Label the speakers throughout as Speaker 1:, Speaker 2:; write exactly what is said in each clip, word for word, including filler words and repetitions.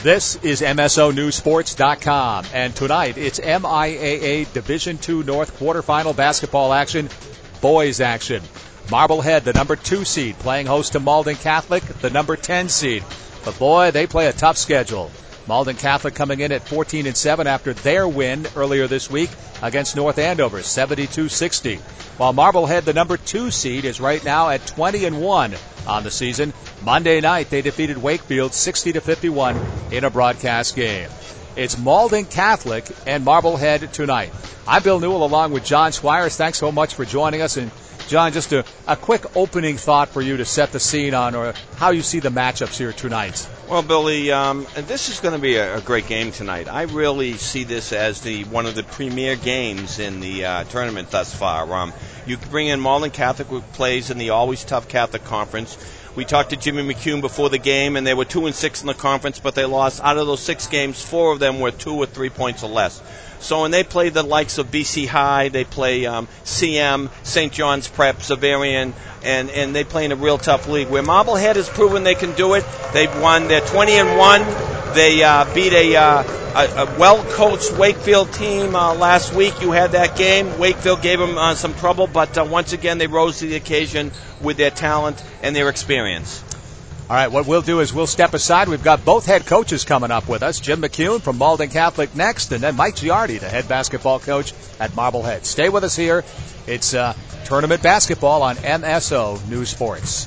Speaker 1: This is M S O News Sports dot com, and tonight it's M I A A Division two North quarterfinal basketball action, boys action. Marblehead, the number two seed, playing host to Malden Catholic, the number ten seed. But boy, they play a tough schedule. Malden Catholic coming in at fourteen and seven after their win earlier this week against North Andover, seventy-two sixty. While Marblehead, the number two seed, is right now at twenty and one on the season. Monday night, they defeated Wakefield sixty to fifty-one in a broadcast game. It's Malden Catholic and Marblehead tonight. I'm Bill Newell along with John Squires. Thanks so much for joining us. And John, just a, a quick opening thought for you to set the scene on or how you see the matchups here tonight.
Speaker 2: Well, Billy, um, this is going to be a, a great game tonight. I really see this as the one of the premier games in the uh, tournament thus far. Um, you bring in Malden Catholic, who plays in the always tough Catholic Conference. We talked to Jimmy McCune before the game, and they were two and six in the conference, but they lost. Out of those six games, four of them were two or three points or less. So when they play the likes of B C High, they play um, C M, Saint John's Prep, Xaverian, and, and they play in a real tough league. Where Marblehead has proven they can do it. They've won. They're twenty and one. They uh, beat a, uh, a, a well-coached Wakefield team uh, last week. You had that game. Wakefield gave them uh, some trouble, but uh, once again they rose to the occasion with their talent and their experience.
Speaker 1: All right, what we'll do is we'll step aside. We've got both head coaches coming up with us. Jim McCune from Malden Catholic next, and then Mike Giardi, the head basketball coach at Marblehead. Stay with us here. It's uh, tournament basketball on M S O News Sports.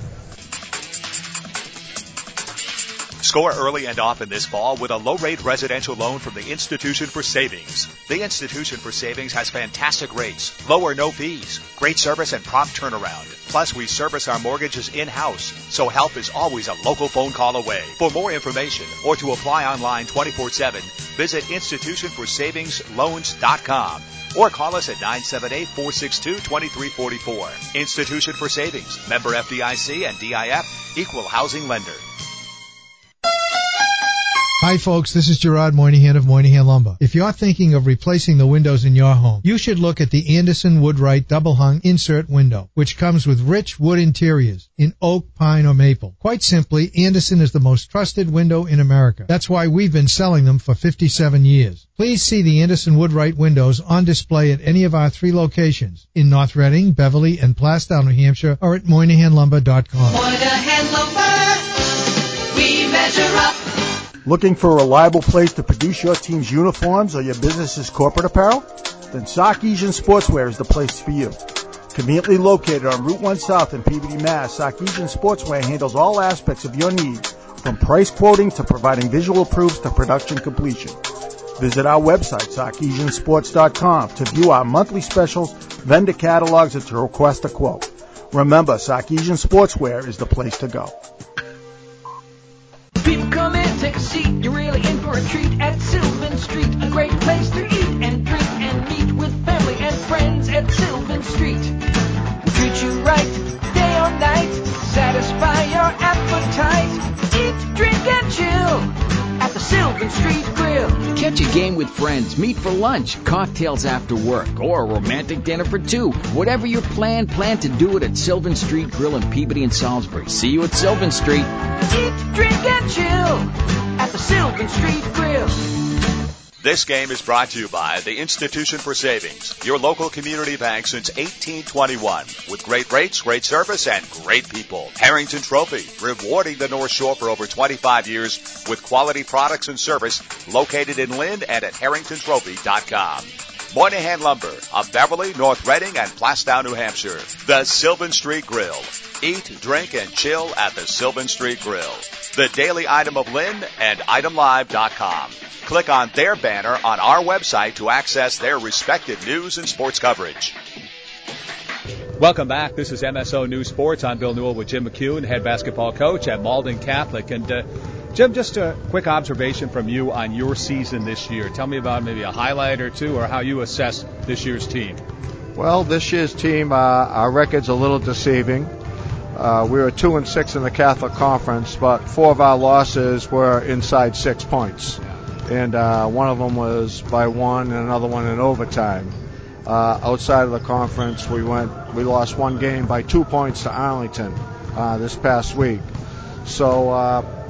Speaker 3: Score early and often this fall with a low-rate residential loan from the Institution for Savings. The Institution for Savings has fantastic rates, low or no fees, great service and prompt turnaround. Plus, we service our mortgages in-house, so help is always a local phone call away. For more information or to apply online twenty-four seven, visit institution for savings loans dot com or call us at nine seven eight, four six two, two three four four. Institution for Savings, member F D I C and D I F, equal housing lender.
Speaker 4: Hi folks, this is Gerard Moynihan of Moynihan Lumber. If you're thinking of replacing the windows in your home, you should look at the Anderson Woodwright Double Hung Insert Window, which comes with rich wood interiors in oak, pine, or maple. Quite simply, Anderson is the most trusted window in America. That's why we've been selling them for fifty-seven years. Please see the Anderson Woodwright windows on display at any of our three locations in North Reading, Beverly, and Plastow, New Hampshire, or at Moynihan Lumber dot com.
Speaker 5: Moynihan Lumber, we measure up.
Speaker 6: Looking for a reliable place to produce your team's uniforms or your business's corporate apparel? Then Sarkeesian Sportswear is the place for you. Conveniently located on Route one South in Peabody, Mass., Sarkeesian Sportswear handles all aspects of your needs, from price quoting to providing visual proofs to production completion. Visit our website, Sarkeesian Sports dot com, to view our monthly specials, vendor catalogs, and to request a quote. Remember, Sarkeesian Sportswear is the place to go.
Speaker 7: People come in, take a seat, you're really in for a treat at Sylvan Street. A great place to eat and drink and meet with family and friends at Sylvan Street. We treat you right, day or night, satisfy your appetite. Eat, drink, and chill at the Sylvan Street Grill.
Speaker 8: Catch a game with friends, meet for lunch, cocktails after work, or a romantic dinner for two. Whatever your plan, plan to do it at Sylvan Street Grill in Peabody and Salisbury. See you at Sylvan Street.
Speaker 7: Eat, drink, and chill at the Sylvan Street Grill.
Speaker 3: This game is brought to you by the Institution for Savings, your local community bank since eighteen twenty-one, with great rates, great service, and great people. Harrington Trophy, rewarding the North Shore for over twenty-five years with quality products and service, located in Lynn and at harrington trophy dot com. Moynihan Lumber of Beverly, North Reading, and Plastow, New Hampshire. The Sylvan Street Grill. Eat, drink, and chill at the Sylvan Street Grill. The Daily Item of Lynn and item live dot com. Click on their banner on our website to access their respective news and sports coverage.
Speaker 1: Welcome back. This is M S O News Sports. I'm Bill Newell with Jim McCune, head basketball coach at Malden Catholic. And uh, Jim, just a quick observation from you on your season this year. Tell me about maybe a highlight or two or how you assess this year's team.
Speaker 9: Well, this year's team, uh, our record's a little deceiving. Uh, we were two and six in the Catholic Conference, but four of our losses were inside six points.
Speaker 1: Yeah.
Speaker 9: And uh, one of them was by one and another one in overtime. Uh, outside of the conference, we went, we lost one game by two points to Arlington uh, this past week. So uh,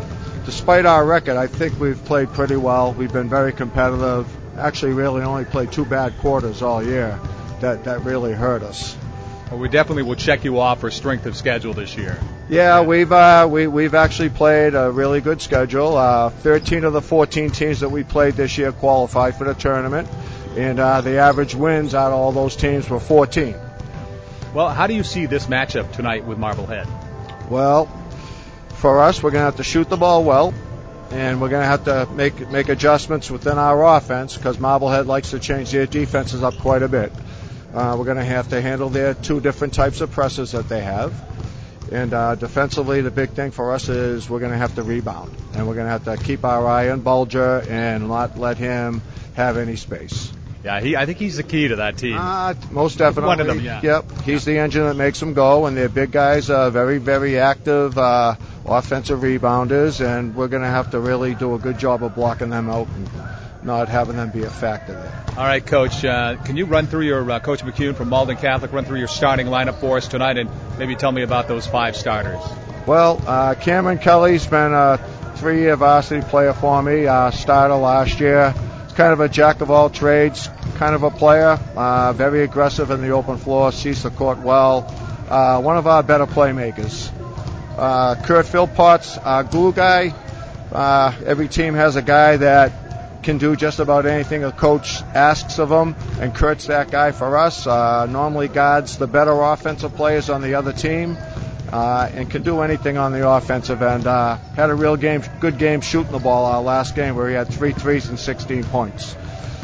Speaker 9: despite our record, I think we've played pretty well. We've been very competitive. Actually, really only played two bad quarters all year. That that really hurt us.
Speaker 1: Well, we definitely will check you off for strength of schedule this year.
Speaker 9: Yeah, we've uh, we we've actually played a really good schedule. Uh, thirteen of the fourteen teams that we played this year qualified for the tournament, and uh, the average wins out of all those teams were fourteen.
Speaker 1: Well, how do you see this matchup tonight with Marblehead?
Speaker 9: Well, for us, we're going to have to shoot the ball well, and we're going to have to make make adjustments within our offense because Marblehead likes to change their defenses up quite a bit. Uh, we're going to have to handle their two different types of presses that they have. And uh, defensively, the big thing for us is we're going to have to rebound. And we're going to have to keep our eye on Bulger and not let him have any space.
Speaker 1: Yeah, he. I think he's the key to that team.
Speaker 9: Uh, most definitely.
Speaker 1: One of them, yeah.
Speaker 9: Yep, he's the engine that makes them go, and they're big guys, uh, very, very active uh, offensive rebounders, and we're going to have to really do a good job of blocking them out and not having them be a factor there.
Speaker 1: All right, Coach, uh, can you run through your, uh, Coach McCune from Malden Catholic, run through your starting lineup for us tonight and maybe tell me about those five starters?
Speaker 9: Well, uh, Cameron Kelly's been a three-year varsity player for me, uh, starter last year. He's kind of a jack of all trades kind of a player, uh, very aggressive in the open floor, sees the court well, uh, one of our better playmakers. Uh, Kurt Philpotts, our glue guy. Uh, every team has a guy that can do just about anything a coach asks of him, and Kurt's that guy for us. Uh, normally guards the better offensive players on the other team, uh, and can do anything on the offensive end. Uh, had a real game, good game shooting the ball our last game where he had three threes and sixteen points.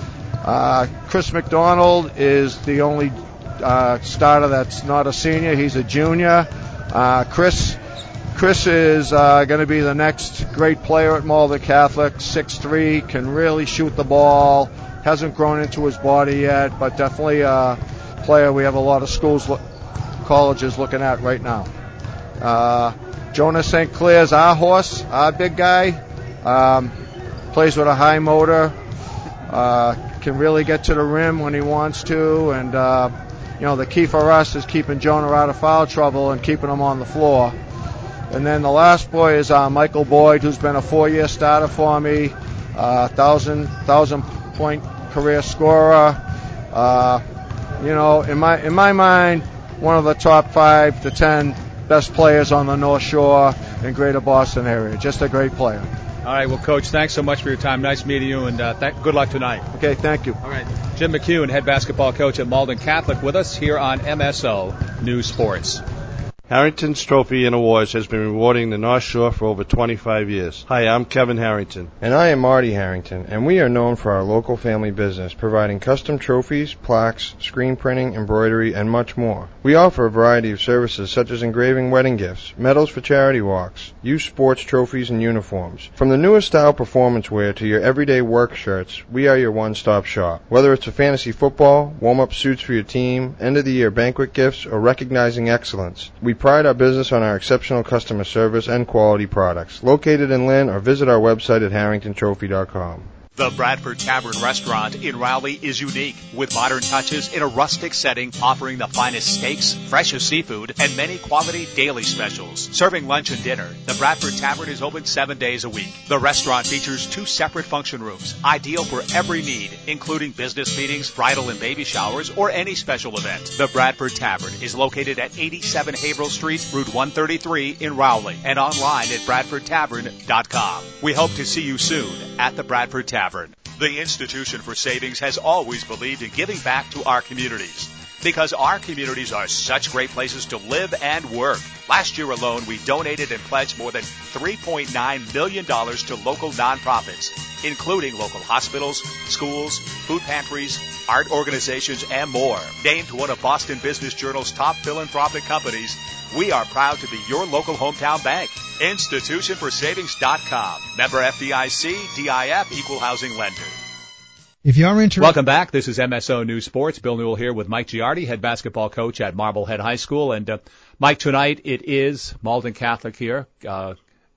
Speaker 9: Uh, Chris McDonald is the only uh, starter that's not a senior. He's a junior. Uh, Chris Chris is uh, going to be the next great player at Malden Catholic. six three, can really shoot the ball. Hasn't grown into his body yet, but definitely a player we have a lot of schools, lo- colleges looking at right now. Uh, Jonas Saint Clair's our horse, our big guy. Um, plays with a high motor. Uh, can really get to the rim when he wants to. And, uh, you know, the key for us is keeping Jonah out of foul trouble and keeping him on the floor. And then the last boy is uh, Michael Boyd, who's been a four-year starter for me, uh, thousand thousand point career scorer. Uh, you know, in my in my mind, one of the top five to ten best players on the North Shore and Greater Boston area. Just a great player.
Speaker 1: All right, well, Coach, thanks so much for your time. Nice meeting you, and uh, th- good luck tonight.
Speaker 9: Okay, thank you.
Speaker 1: All right, Jim McCune, head basketball coach at Malden Catholic, with us here on M S O News Sports.
Speaker 10: Harrington's Trophy and Awards has been rewarding the North Shore for over twenty-five years. Hi, I'm Kevin Harrington.
Speaker 11: And I am Marty Harrington, and we are known for our local family business, providing custom trophies, plaques, screen printing, embroidery, and much more. We offer a variety of services such as engraving wedding gifts, medals for charity walks, youth sports trophies, and uniforms. From the newest style performance wear to your everyday work shirts, we are your one-stop shop. Whether it's for fantasy football, warm-up suits for your team, end-of-the-year banquet gifts, or recognizing excellence, we pride our business on our exceptional customer service and quality products. Located in Lynn, or visit our website at harrington trophy dot com.
Speaker 3: The Bradford Tavern Restaurant in Rowley is unique, with modern touches in a rustic setting, offering the finest steaks, freshest seafood, and many quality daily specials. Serving lunch and dinner, the Bradford Tavern is open seven days a week. The restaurant features two separate function rooms, ideal for every need, including business meetings, bridal and baby showers, or any special event. The Bradford Tavern is located at eighty-seven Haverhill Street, Route one thirty-three in Rowley, and online at bradford tavern dot com. We hope to see you soon at the Bradford Tavern. The Institution for Savings has always believed in giving back to our communities, because our communities are such great places to live and work. Last year alone, we donated and pledged more than three point nine million dollars to local nonprofits, including local hospitals, schools, food pantries, art organizations, and more. Named one of Boston Business Journal's top philanthropic companies, we are proud to be your local hometown bank. institution for savings dot com. Member F D I C, D I F, Equal Housing Lender.
Speaker 4: If you're interested,
Speaker 1: welcome back. This is M S O News Sports. Bill Newell here with Mike Giardi, head basketball coach at Marblehead High School. And uh, Mike, tonight it is Malden Catholic here, uh,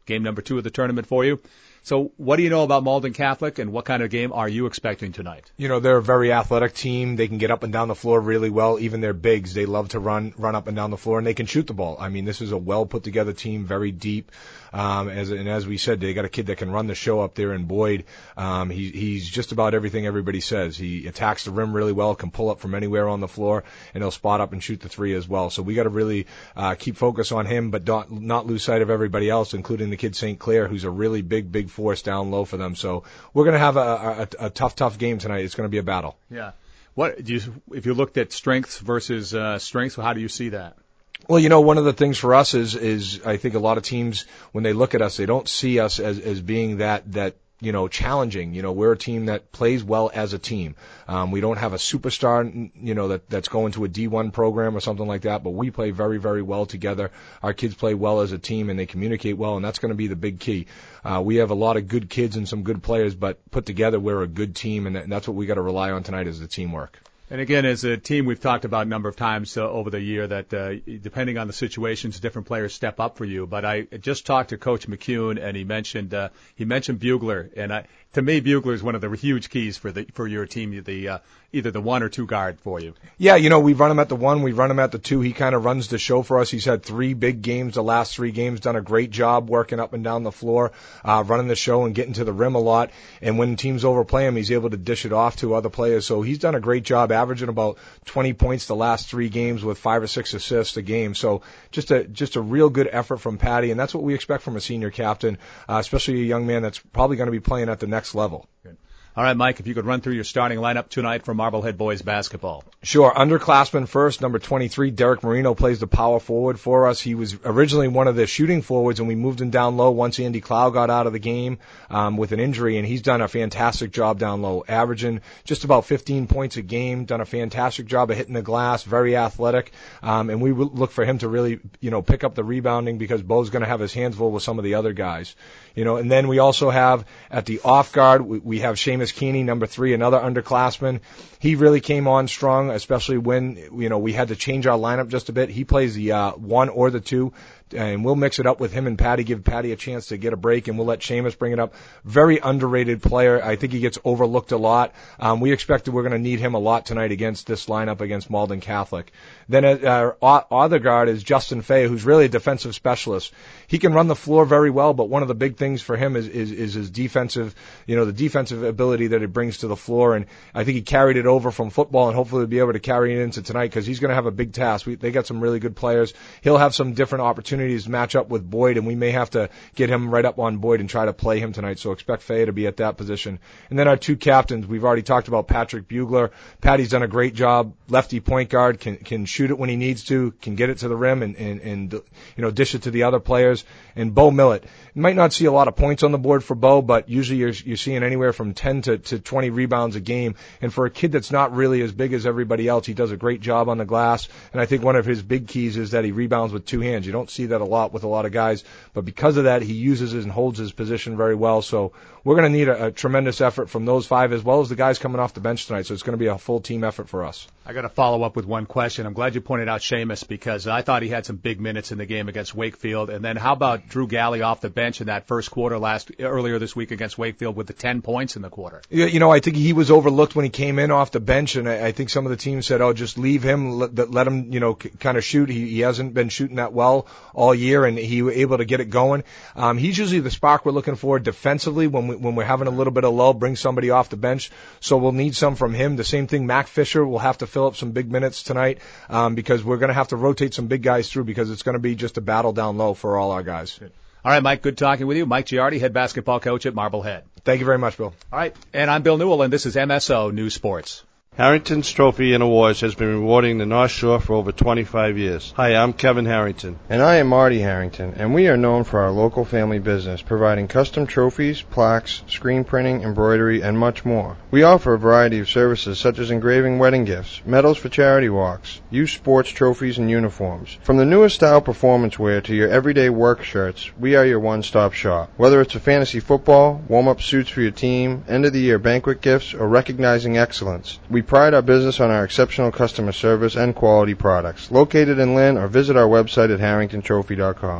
Speaker 1: game number two of the tournament for you. So what do you know about Malden Catholic, and what kind of game are you expecting tonight?
Speaker 12: You know, they're a very athletic team. They can get up and down the floor really well. Even their bigs, they love to run run up and down the floor, and they can shoot the ball. I mean, this is a well-put-together team, very deep. Um, as, and as we said, they got a kid that can run the show up there in Boyd. Um, he, he's just about everything everybody says. He attacks the rim really well, can pull up from anywhere on the floor, and he'll spot up and shoot the three as well. So we got to really uh, keep focus on him, but not, not lose sight of everybody else, including the kid Saint Clair, who's a really big, big force down low for them. So we're going to have a, a, a tough, tough game tonight. It's going to be a battle.
Speaker 1: Yeah. What do you, if you looked at strengths versus uh, strengths, how do you see that?
Speaker 12: Well, you know, one of the things for us is, is I think a lot of teams, when they look at us, they don't see us as, as being that, that, you know, challenging. You know, we're a team that plays well as a team. Um, we don't have a superstar, you know, that, that's going to a D one program or something like that, but we play very, very well together. Our kids play well as a team, and they communicate well, and that's going to be the big key. Uh, we have a lot of good kids and some good players, but put together, we're a good team, and, that, and that's what we got to rely on tonight is the teamwork.
Speaker 1: And again, as a team, we've talked about a number of times uh, over the year that uh, depending on the situations, different players step up for you. But I just talked to Coach McCune, and he mentioned uh, he mentioned Bugler, and I, to me, Bugler is one of the huge keys for the for your team, the uh, either the one or two guard for you.
Speaker 12: Yeah, you know, we run him at the one, we run him at the two. He kind of runs the show for us. He's had three big games, the last three games, done a great job working up and down the floor, uh, running the show and getting to the rim a lot. And when teams overplay him, he's able to dish it off to other players. So he's done a great job, averaging about twenty points the last three games with five or six assists a game. So just a just a real good effort from Patty, and that's what we expect from a senior captain, uh, especially a young man that's probably going to be playing at the next level.
Speaker 1: Good. All right, Mike, if you could run through your starting lineup tonight for Marblehead boys basketball.
Speaker 12: Sure. Underclassmen first. Number twenty-three, Derek Marino plays the power forward for us. He was originally one of the shooting forwards, and we moved him down low once Andy Clow got out of the game um, with an injury, and he's done a fantastic job down low, averaging just about fifteen points a game, done a fantastic job of hitting the glass, very athletic, um, and we look for him to really, you know, pick up the rebounding because Bo's going to have his hands full with some of the other guys. You know, and then we also have at the off guard, we, we have Seamus Keeney, number three, another underclassman. He really came on strong, especially when, you know, we had to change our lineup just a bit. He plays the uh, one or the two, and we'll mix it up with him and Patty, give Patty a chance to get a break, and we'll let Seamus bring it up. Very underrated player. I think he gets overlooked a lot. Um, we expect that we're going to need him a lot tonight against this lineup against Malden Catholic. Then at our other guard is Justin Fay, who's really a defensive specialist. He can run the floor very well, but one of the big things for him is, is, is his defensive, you know, the defensive ability that it brings to the floor, and I think he carried it over from football, and hopefully will be able to carry it into tonight because he's going to have a big task. We, they got some really good players. He'll have some different opportunities to match up with Boyd, and we may have to get him right up on Boyd and try to play him tonight, so expect Fay to be at that position. And then our two captains, we've already talked about Patrick Bugler. Patty's done a great job, lefty point guard, can can shoot it when he needs to, can get it to the rim and, and, and you know, dish it to the other players. And Bo Millett, you might not see a lot of points on the board for Bo, but usually you're, you're seeing anywhere from ten to, to twenty rebounds a game. And for a kid that's not really as big as everybody else, he does a great job on the glass. And I think one of his big keys is that he rebounds with two hands. You don't see that a lot with a lot of guys, but because of that, he uses it and holds his position very well. So we're going to need a, a tremendous effort from those five as well as the guys coming off the bench tonight. So it's going to be a full team effort for us.
Speaker 1: I got to follow up with one question. I'm glad you pointed out Seamus because I thought he had some big minutes in the game against Wakefield. And then how about Drew Galley off the bench in that first quarter last earlier this week against Wakefield with the ten points in the quarter?
Speaker 12: Yeah, you know, I think he was overlooked when he came in off the bench, and I, I think some of the teams said, "Oh, just leave him, let, let him, you know, c- kind of shoot." He, he hasn't been shooting that well all year, and he was able to get it going. Um, he's usually the spark we're looking for defensively when we when we're having a little bit of lull. Bring somebody off the bench, so we'll need some from him. The same thing, Mac Fisher will have to fill up some big minutes tonight um, because we're going to have to rotate some big guys through because it's going to be just a battle down low for all our guys.
Speaker 1: All right, Mike, good talking with you. Mike Giardi, head basketball coach at Marblehead.
Speaker 12: Thank you very much, Bill.
Speaker 1: All right, and I'm Bill Newell, and this is M S O News Sports.
Speaker 10: Harrington's Trophy and Awards has been rewarding the North Shore for over twenty-five years. Hi, I'm Kevin Harrington.
Speaker 11: And I am Marty Harrington, and we are known for our local family business, providing custom trophies, plaques, screen printing, embroidery, and much more. We offer a variety of services such as engraving wedding gifts, medals for charity walks, youth sports trophies, and uniforms. From the newest style performance wear to your everyday work shirts, we are your one-stop shop. Whether it's a fantasy football, warm-up suits for your team, end-of-the-year banquet gifts, or recognizing excellence, we pride our business on our exceptional customer service and quality products. Located in Lynn, or visit our website at harrington trophy dot com.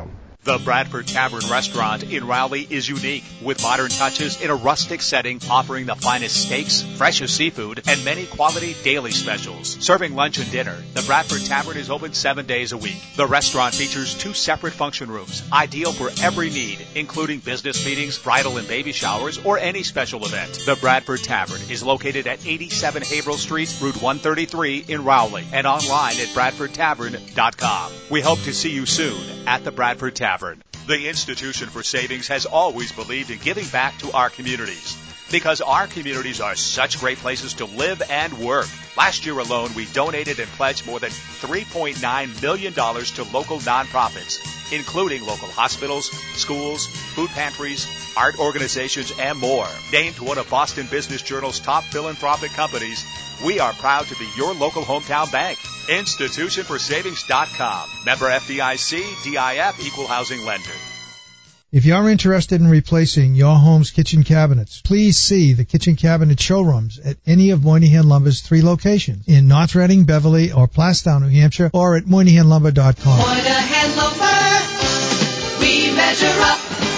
Speaker 1: The Bradford Tavern Restaurant in Rowley is unique, with modern touches in a rustic setting, offering the finest steaks, freshest seafood, and many quality daily specials. Serving lunch and dinner, the Bradford Tavern is open seven days a week. The restaurant features two separate function rooms, ideal for every need, including business meetings, bridal and baby showers, or any special event. The Bradford Tavern is located at eighty-seven Haverhill Street, Route one thirty-three in Rowley, and online at bradford tavern dot com. We hope to see you soon at the Bradford Tavern. The Institution for Savings has always believed in giving back to our communities, because our communities are such great places to live and work. Last year alone, we donated and pledged more than three point nine million dollars to local nonprofits, including local hospitals, schools, food pantries, art organizations, and more. Named one of Boston Business Journal's top philanthropic companies, we are proud to be your local hometown bank. institution for savings dot com. Member F D I C, D I F, Equal Housing Lender.
Speaker 4: If you're interested in replacing your home's kitchen cabinets, please see the kitchen cabinet showrooms at any of Moynihan Lumber's three locations in North Reading, Beverly, or Plastown, New Hampshire, or at moynihan lumber dot com.
Speaker 5: Moynihan Lumber, we measure up.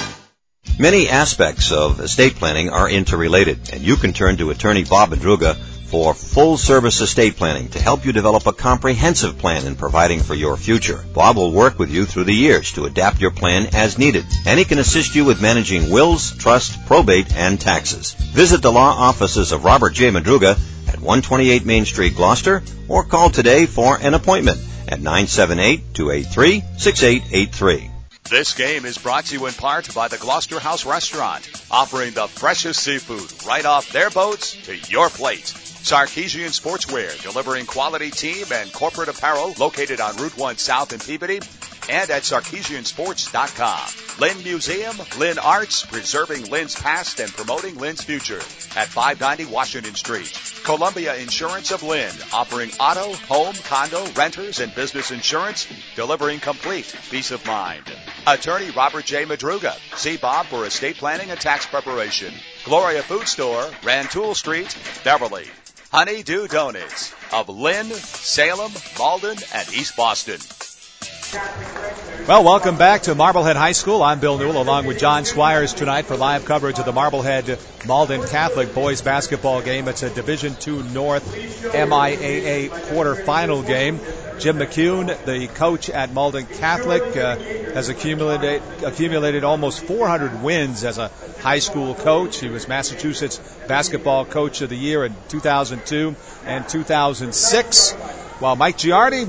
Speaker 13: Many aspects of estate planning are interrelated, and you can turn to attorney Bob Madruga for full-service estate planning to help you develop a comprehensive plan in providing for your future. Bob will work with you through the years to adapt your plan as needed, and he can assist you with managing wills, trust, probate, and taxes. Visit the law offices of Robert J. Madruga at one twenty-eight Main Street, Gloucester, or call today for an appointment at nine seven eight, two eight three, six eight eight three.
Speaker 3: This game is brought to you in part by the Gloucester House Restaurant, offering the freshest seafood right off their boats to your plate. Sarkeesian Sportswear, delivering quality team and corporate apparel, located on Route one South in Peabody, and at sarkeesian sports dot com. Lynn Museum, Lynn Arts, preserving Lynn's past and promoting Lynn's future at five ninety Washington Street. Columbia Insurance of Lynn, offering auto, home, condo, renters, and business insurance, delivering complete peace of mind. Attorney Robert J. Madruga. See Bob for estate planning and tax preparation. Gloria Food Store, Rantoul Street, Beverly. Honeydew Donuts of Lynn, Salem, Malden, and East Boston.
Speaker 1: Well, welcome back to Marblehead High School. I'm Bill Newell, along with John Squires tonight for live coverage of the Marblehead Malden Catholic boys basketball game. It's a Division two North M I A A quarterfinal game. Jim McCune, the coach at Malden Catholic, uh, has accumulated accumulated almost four hundred wins as a high school coach. He was Massachusetts Basketball Coach of the Year in two thousand two and two thousand six, while Mike Giardi,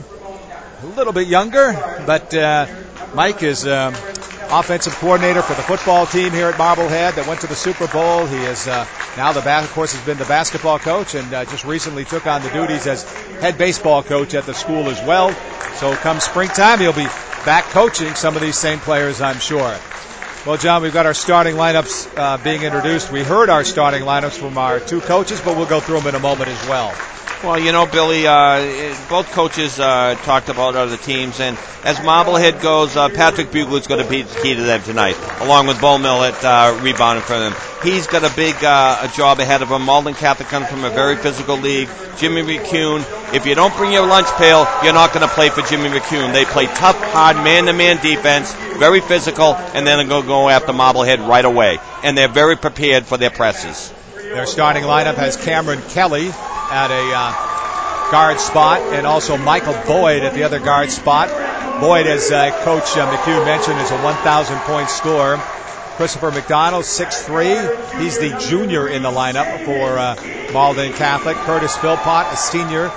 Speaker 1: a little bit younger, but uh, Mike is um, offensive coordinator for the football team here at Marblehead that went to the Super Bowl. He is uh, now, the ba- of course, has been the basketball coach, and uh, just recently took on the duties as head baseball coach at the school as well. So come springtime, he'll be back coaching some of these same players, I'm sure. Well, John, we've got our starting lineups uh, being introduced. We heard our starting lineups from our two coaches, but we'll go through them in a moment as well.
Speaker 2: Well, you know, Billy, uh, both coaches uh, talked about other teams, and as Marblehead goes, uh, Patrick Bugler's going to be the key to them tonight, along with Bo Millett uh, rebounding for them. He's got a big uh, a job ahead of him. Malden Catholic comes from a very physical league. Jimmy McCune, if you don't bring your lunch pail, you're not going to play for Jimmy McCune. They play tough, hard, man-to-man defense, very physical, and then they're going to go after Marblehead right away. And they're very prepared for their presses.
Speaker 1: Their starting lineup has Cameron Kelly at a uh, guard spot, and also Michael Boyd at the other guard spot. Boyd, as uh, Coach uh, McCune mentioned, is a one thousand point scorer. Christopher McDonald, six three. He's the junior in the lineup for uh, Malden Catholic. Curtis Philpott, a senior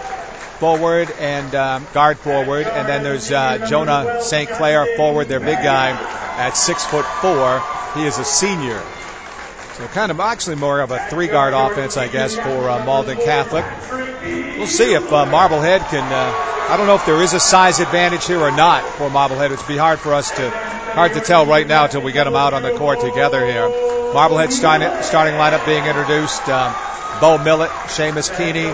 Speaker 1: forward and um, guard forward. And then there's uh, Jonah Saint Clair, forward, their big guy, at six foot four. He is a senior. So kind of actually more of a three-guard offense, I guess, for uh, Malden Catholic. We'll see if uh, Marblehead can, uh, I don't know if there is a size advantage here or not for Marblehead. It's be hard for us to, hard to tell right now until we get them out on the court together here. Marblehead starting, starting lineup being introduced. Um, Bo Millett, Seamus Keeney,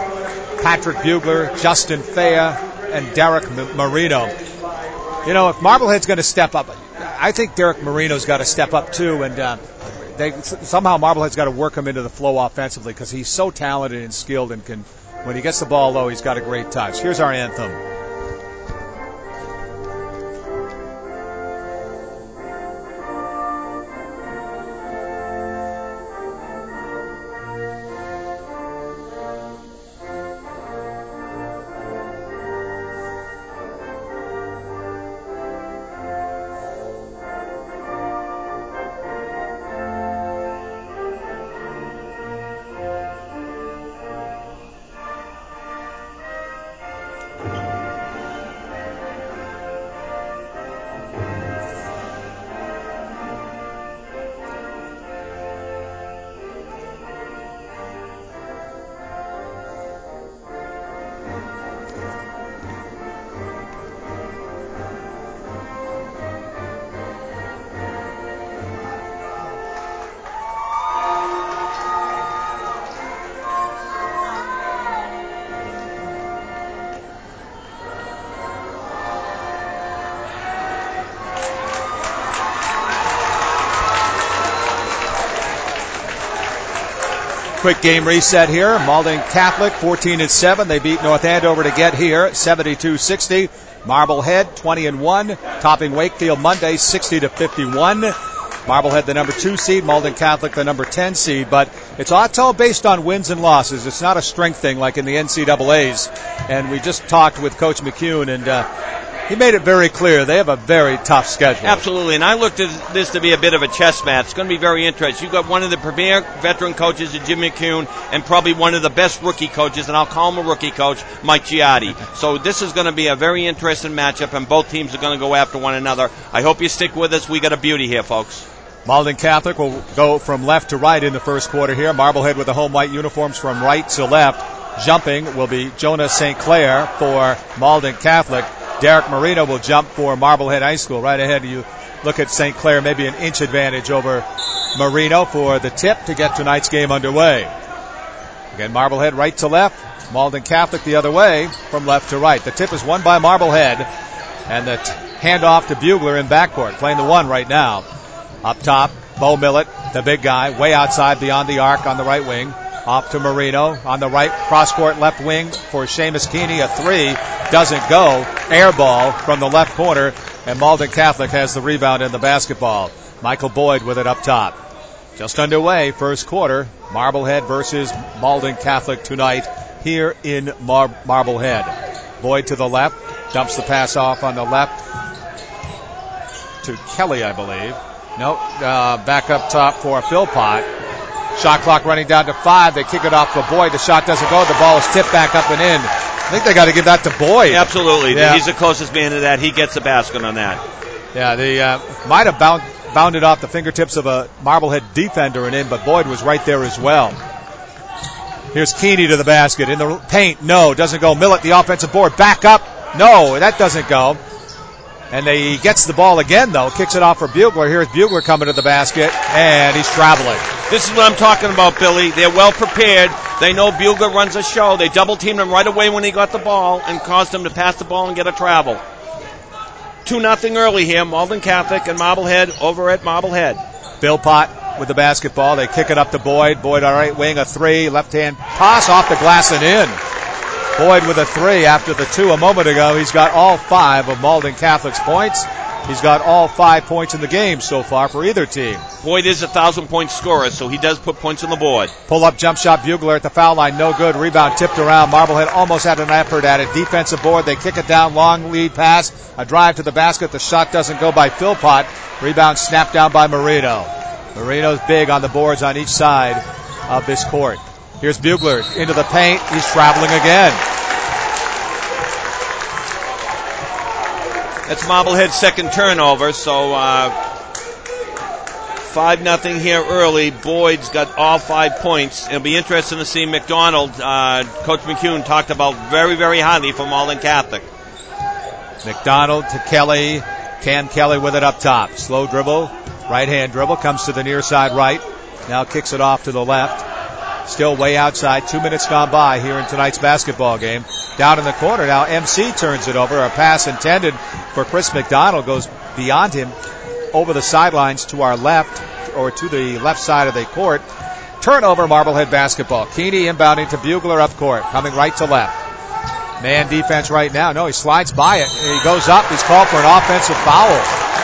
Speaker 1: Patrick Bugler, Justin Thea, and Derek M- Marino. You know, if Marblehead's going to step up, I think Derek Marino's got to step up too, and uh, They, somehow Marblehead's got to work him into the flow offensively because he's so talented and skilled, and can, when he gets the ball low, he's got a great touch. Here's our anthem. Quick game reset here. Malden Catholic fourteen and seven. They beat North Andover to get here seventy-two sixty. Marblehead twenty and one, topping Wakefield Monday sixty to fifty-one. Marblehead the number two seed, Malden Catholic the number ten seed, but it's all, it's all based on wins and losses. It's not a strength thing like in the N C double A's. And we just talked with Coach McCune, and uh, he made it very clear they have a very tough schedule.
Speaker 2: Absolutely, and I looked at this to be a bit of a chess match. It's going to be very interesting. You've got one of the premier veteran coaches, Jim McCune, and probably one of the best rookie coaches, and I'll call him a rookie coach, Mike Giardi. So this is going to be a very interesting matchup, and both teams are going to go after one another. I hope you stick with us. We got a beauty here, folks.
Speaker 1: Malden Catholic will go from left to right in the first quarter here. Marblehead with the home white uniforms from right to left. Jumping will be Jonah Saint Clair for Malden Catholic. Derek Marino will jump for Marblehead High School. Right ahead, you look at Saint Clair, maybe an inch advantage over Marino for the tip to get tonight's game underway. Again, Marblehead right to left. Malden Catholic the other way from left to right. The tip is won by Marblehead, and the t- handoff to Bugler in backcourt, playing the one right now. Up top, Bo Millett, the big guy, way outside beyond the arc on the right wing. Off to Marino on the right cross-court left wing for Seamus Keeney. A three doesn't go. Air ball from the left corner, and Malden Catholic has the rebound in the basketball. Michael Boyd with it up top. Just underway, first quarter. Marblehead versus Malden Catholic tonight here in Mar- Marblehead. Boyd to the left, dumps the pass off on the left to Kelly, I believe. Nope, uh, back up top for Philpott. Shot clock running down to five. They kick it off for Boyd. The shot doesn't go. The ball is tipped back up and in. I think they got to give that to Boyd.
Speaker 2: Absolutely.
Speaker 1: Yeah.
Speaker 2: He's the closest man to that. He gets the basket on that.
Speaker 1: Yeah, they uh, might have bound, bounded off the fingertips of a Marblehead defender and in, but Boyd was right there as well. Here's Keeney to the basket. In the paint, no, doesn't go. Millett, the offensive board, back up. No, that doesn't go. And he gets the ball again, though. Kicks it off for Bugler. Here's Bugler coming to the basket, and he's traveling.
Speaker 2: This is what I'm talking about, Billy. They're well prepared. They know Bugler runs a show. They double-teamed him right away when he got the ball and caused him to pass the ball and get a travel. two nothing early here. Malden Catholic and Marblehead over at Marblehead.
Speaker 1: Philpott with the basketball. They kick it up to Boyd. Boyd on right wing, a three. Left-hand toss off the glass and in. Boyd with a three after the two a moment ago. He's got all five of Malden Catholic's points. He's got all five points in the game so far for either team.
Speaker 2: Boyd is a thousand-point scorer, so he does put points on the board.
Speaker 1: Pull-up jump shot, Bugler at the foul line, no good. Rebound tipped around. Marblehead almost had an effort at it. Defensive board, they kick it down, long lead pass. A drive to the basket. The shot doesn't go by Philpott. Rebound snapped down by Marino. Marino's big on the boards on each side of this court. Here's Bugler into the paint. He's traveling again.
Speaker 2: That's Marblehead's second turnover, so uh, five nothing here early. Boyd's got all five points. It'll be interesting to see McDonald. Uh, Coach McCune talked about very, very highly for Malden Catholic.
Speaker 1: McDonald to Kelly. Cam Kelly with it up top. Slow dribble. Right-hand dribble. Comes to the near side right. Now kicks it off to the left. Still way outside. Two minutes gone by here in tonight's basketball game. Down in the corner now, M C turns it over. A pass intended for Chris McDonald goes beyond him over the sidelines to our left, or to the left side of the court. Turnover, Marblehead basketball. Keeney inbounding to Bugler up court, coming right to left. Man defense right now. No, he slides by it. He goes up. He's called for an offensive foul.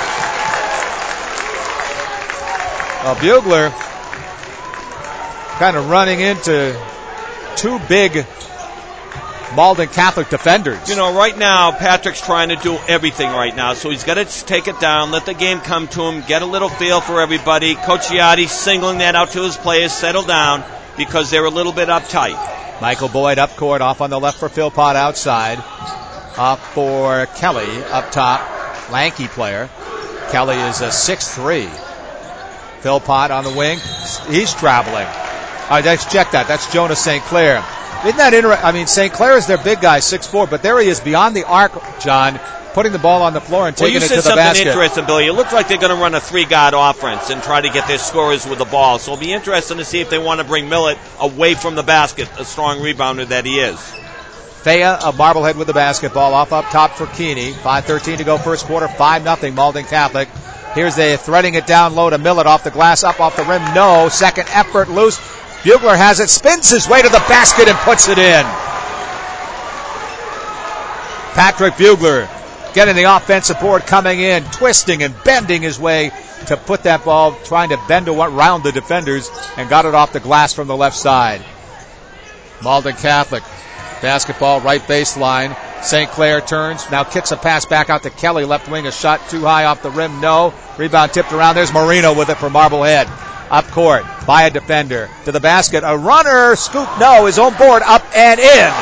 Speaker 1: Well, Bugler kind of running into two big Malden Catholic defenders.
Speaker 2: You know, right now, Patrick's trying to do everything right now, so he's got to take it down, let the game come to him, get a little feel for everybody. Coach Giardi singling that out to his players, settle down, because they're a little bit uptight.
Speaker 1: Michael Boyd up court, off on the left for Philpott outside. Off for Kelly up top, lanky player. Kelly is a six three. Philpott on the wing, he's traveling. All right, let's check that. That's Jonah Saint Clair. Isn't that interesting? I mean, Saint Clair is their big guy, six four, but there he is beyond the arc, John, putting the ball on the floor and taking
Speaker 2: well,
Speaker 1: it to the
Speaker 2: basket. Well, you said something interesting, Billy. It looks like they're going to run a three-guard offense and try to get their scorers with the ball. So it'll be interesting to see if they want to bring Millett away from the basket, a strong rebounder that he is.
Speaker 1: Thea of Marblehead with the basketball, off up top for Keeney. five thirteen to go first quarter, five nothing Malden Catholic. Here's they threading it down low to Millett off the glass, up off the rim. No. Second effort, loose. Bugler has it, spins his way to the basket and puts it in. Patrick Bugler getting the offensive board, coming in, twisting and bending his way to put that ball, trying to bend around the defenders, and got it off the glass from the left side. Malden Catholic, basketball, right baseline. Saint Clair turns, now kicks a pass back out to Kelly, left wing, a shot too high off the rim, no. Rebound tipped around, there's Marino with it for Marblehead. Up court, by a defender, to the basket, a runner, scoop, no, his own board, up and in.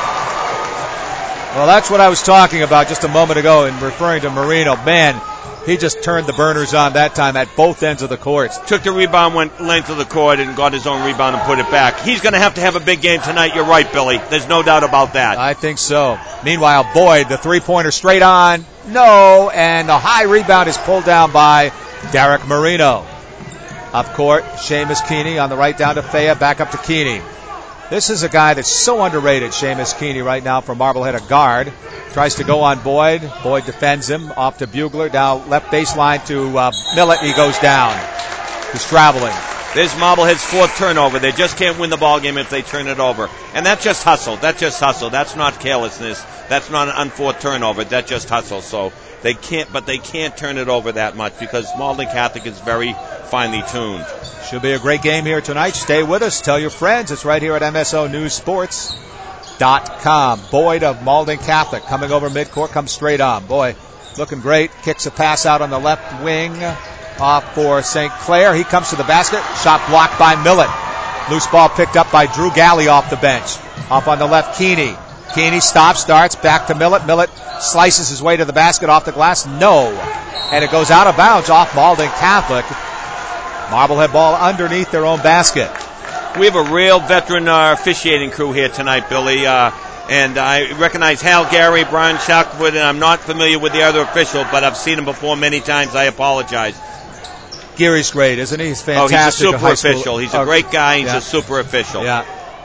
Speaker 1: Well, that's what I was talking about just a moment ago in referring to Marino. Man, he just turned the burners on that time at both ends of the court.
Speaker 2: Took the rebound, went length of the court, and got his own rebound and put it back. He's going to have to have a big game tonight. You're right, Billy. There's no doubt about that.
Speaker 1: I think so. Meanwhile, Boyd, the three-pointer straight on. No, and the high rebound is pulled down by Derek Marino. Up court, Seamus Keeney on the right down to Faya, back up to Keeney. This is a guy that's so underrated, Seamus Keeney, right now for Marblehead, a guard. Tries to go on Boyd. Boyd defends him. Off to Bugler. Down left baseline to uh, Millett. He goes down. He's traveling.
Speaker 2: There's Marblehead's fourth turnover. They just can't win the ball game if they turn it over. And that's just hustle. That's just hustle. That's not carelessness. That's not an unforced turnover. That's just hustle. So they can't, but they can't turn it over that much because Malden Catholic is very finely tuned.
Speaker 1: Should be a great game here tonight. Stay with us. Tell your friends. It's right here at M S O News Sports dot com. Boyd of Malden Catholic coming over midcourt, comes straight on. Boy, looking great. Kicks a pass out on the left wing. Off for Saint Clair. He comes to the basket. Shot blocked by Millett. Loose ball picked up by Drew Galley off the bench. Off on the left, Keeney. Keeney stops, starts, back to Millett. Millett slices his way to the basket off the glass. No. And it goes out of bounds off Malden Catholic. Marblehead ball underneath their own basket.
Speaker 2: We have a real veteran uh, officiating crew here tonight, Billy. Uh, and I recognize Hal Gary, Brian Shockwood, and I'm not familiar with the other official, but I've seen him before many times. I apologize.
Speaker 1: Gary's great, isn't he? He's fantastic.
Speaker 2: Oh, he's a super official. He's a great guy. He's
Speaker 1: yeah.
Speaker 2: a super official.
Speaker 1: Yeah.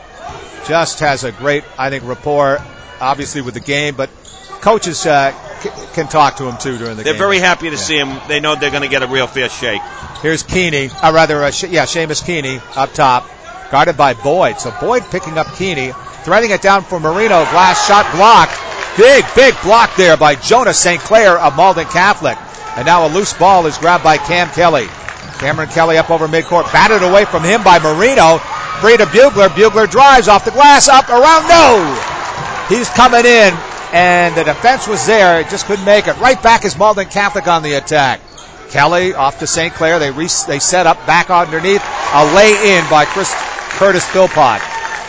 Speaker 1: Just has a great, I think, rapport, obviously, with the game, but coaches uh, c- can talk to him, too, during the
Speaker 2: they're
Speaker 1: game.
Speaker 2: They're very happy to
Speaker 1: yeah.
Speaker 2: see him. They know they're going to get a real fair shake.
Speaker 1: Here's Keeney, or rather, uh, yeah, Seamus Keeney up top, guarded by Boyd. So Boyd picking up Keeney, threading it down for Marino. Glass shot block. Big, big block there by Jonah Saint Clair of Malden Catholic. And now a loose ball is grabbed by Cam Kelly. Cameron Kelly up over midcourt, batted away from him by Marino. Free to Bugler. Bugler drives off the glass, up, around, no! He's coming in, and the defense was there. It just couldn't make it. Right back is Malden Catholic on the attack. Kelly off to Saint Clair. They re- they set up back underneath. A lay in by Chris Curtis Philpott.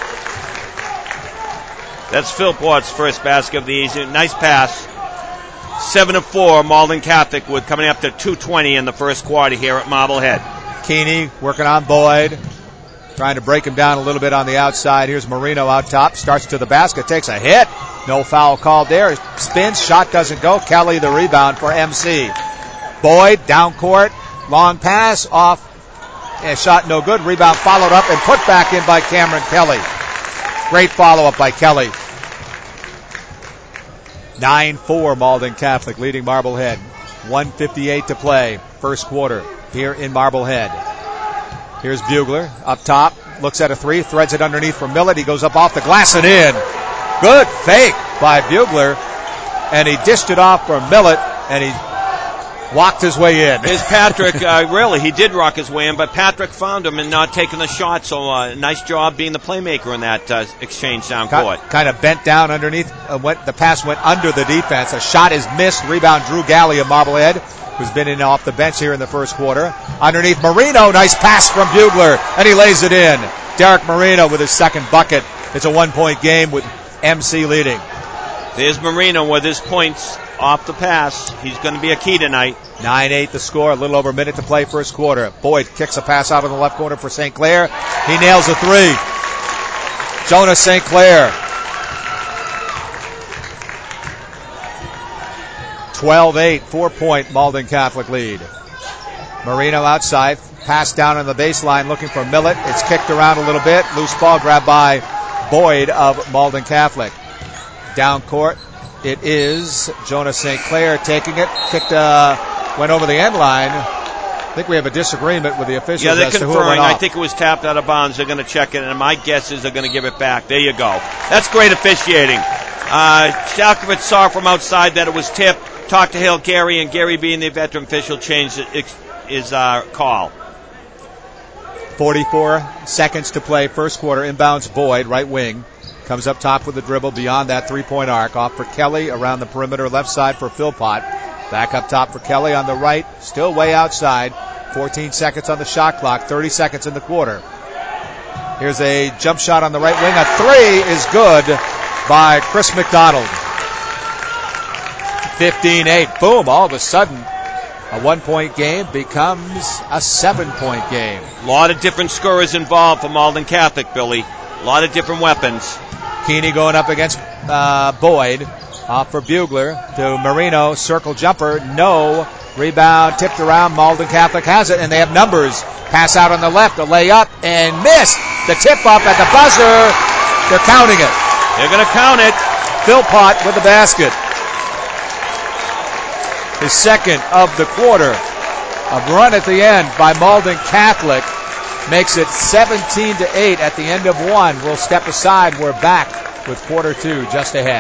Speaker 2: That's Philpott's first basket of the evening. Nice pass. Seven to four, Malden Catholic with coming up to two twenty in the first quarter here at Marblehead.
Speaker 1: Keeney working on Boyd, trying to break him down a little bit on the outside. Here's Marino out top, starts to the basket, takes a hit. No foul called there. Spins, shot doesn't go. Kelly the rebound for M C. Boyd down court, long pass off, and shot no good. Rebound followed up and put back in by Cameron Kelly. Great follow up by Kelly. nine four Malden Catholic leading Marblehead. one fifty-eight to play. First quarter here in Marblehead. Here's Bugler up top. Looks at a three. Threads it underneath for Millett. He goes up off the glass and in. Good fake by Bugler. And he dished it off for Millett. And he walked his way in.
Speaker 2: Here's Patrick. Uh, really, he did rock his way in, but Patrick found him and not taking the shot. So uh, nice job being the playmaker in that uh, exchange down court.
Speaker 1: Kind of bent down underneath. Uh, went, the pass went under the defense. A shot is missed. Rebound Drew Galley of Marblehead, who's been in off the bench here in the first quarter. Underneath Marino. Nice pass from Bugler, and he lays it in. Derek Marino with his second bucket. It's a one-point game with M C leading.
Speaker 2: There's Marino with his points off the pass. He's going to be a key tonight.
Speaker 1: nine eight the score, a little over a minute to play first quarter. Boyd kicks a pass out in the left corner for Saint Clair. He nails a three. Jonas Saint Clair. twelve eight, four-point Malden Catholic lead. Marino outside, pass down on the baseline looking for Millett. It's kicked around a little bit. Loose ball grabbed by Boyd of Malden Catholic. Down court, it is Jonas Saint Clair taking it. Kicked, uh, went over the end line. think we have a disagreement with the officials.
Speaker 2: Yeah, they're
Speaker 1: as to who
Speaker 2: conferring.
Speaker 1: went off.
Speaker 2: I think it was tapped out of bounds. They're going to check it, and my guess is they're going to give it back. There you go. That's great officiating. Uh, Shalkovitz saw from outside that it was tipped, talked to Hale Gary, and Gary, being the veteran official, changed his uh, call.
Speaker 1: forty-four seconds to play, first quarter. Inbounds Boyd, right wing. Comes up top with the dribble beyond that three-point arc. Off for Kelly around the perimeter, left side for Philpott. Back up top for Kelly on the right, still way outside. fourteen seconds on the shot clock, thirty seconds in the quarter. Here's a jump shot on the right wing. A three is good by Chris McDonald. fifteen eight. Boom, all of a sudden, a one-point game becomes a seven-point game.
Speaker 2: A lot of different scorers involved for Malden Catholic, Billy. A lot of different weapons.
Speaker 1: Keeney going up against uh, Boyd. Off for Bugler to Marino. Circle jumper. No. Rebound tipped around. Malden Catholic has it, and they have numbers. Pass out on the left. A layup and miss. The tip up at the buzzer. They're counting it.
Speaker 2: They're going to count it.
Speaker 1: Philpott with the basket. His second of the quarter. A run at the end by Malden Catholic makes it seventeen to eight at the end of one. We'll step aside. We're back with quarter two just ahead.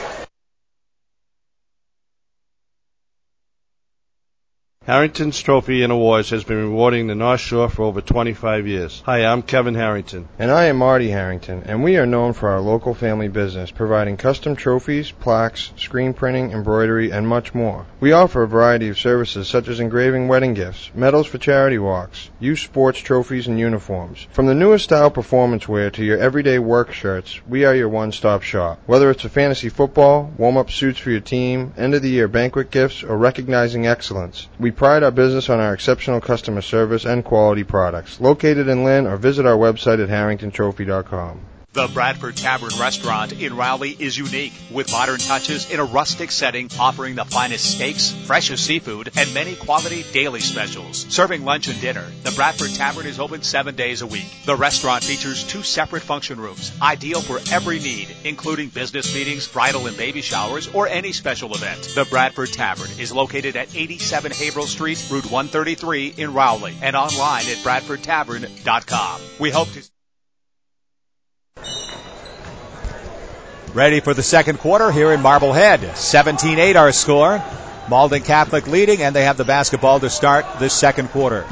Speaker 10: Harrington's Trophy and Awards has been rewarding the North Shore for over twenty-five years. Hi, I'm Kevin Harrington.
Speaker 11: And I am Marty Harrington, and we are known for our local family business, providing custom trophies, plaques, screen printing, embroidery, and much more. We offer a variety of services such as engraving wedding gifts, medals for charity walks, youth sports trophies, and uniforms. From the newest style performance wear to your everyday work shirts, we are your one-stop shop. Whether it's for fantasy football, warm-up suits for your team, end-of-the-year banquet gifts, or recognizing excellence, we pride our business on our exceptional customer service and quality products. Located in Lynn, or visit our website at harrington trophy dot com.
Speaker 3: The Bradford Tavern Restaurant in Rowley is unique, with modern touches in a rustic setting, offering the finest steaks, freshest seafood, and many quality daily specials. Serving lunch and dinner, the Bradford Tavern is open seven days a week. The restaurant features two separate function rooms, ideal for every need, including business meetings, bridal and baby showers, or any special event. The Bradford Tavern is located at eighty-seven Haverhill Street, Route one thirty-three in Rowley, and online at bradford tavern dot com. We hope to...
Speaker 1: Ready for the second quarter here in Marblehead. seventeen eight our score. Malden Catholic leading, and they have the basketball to start this second quarter.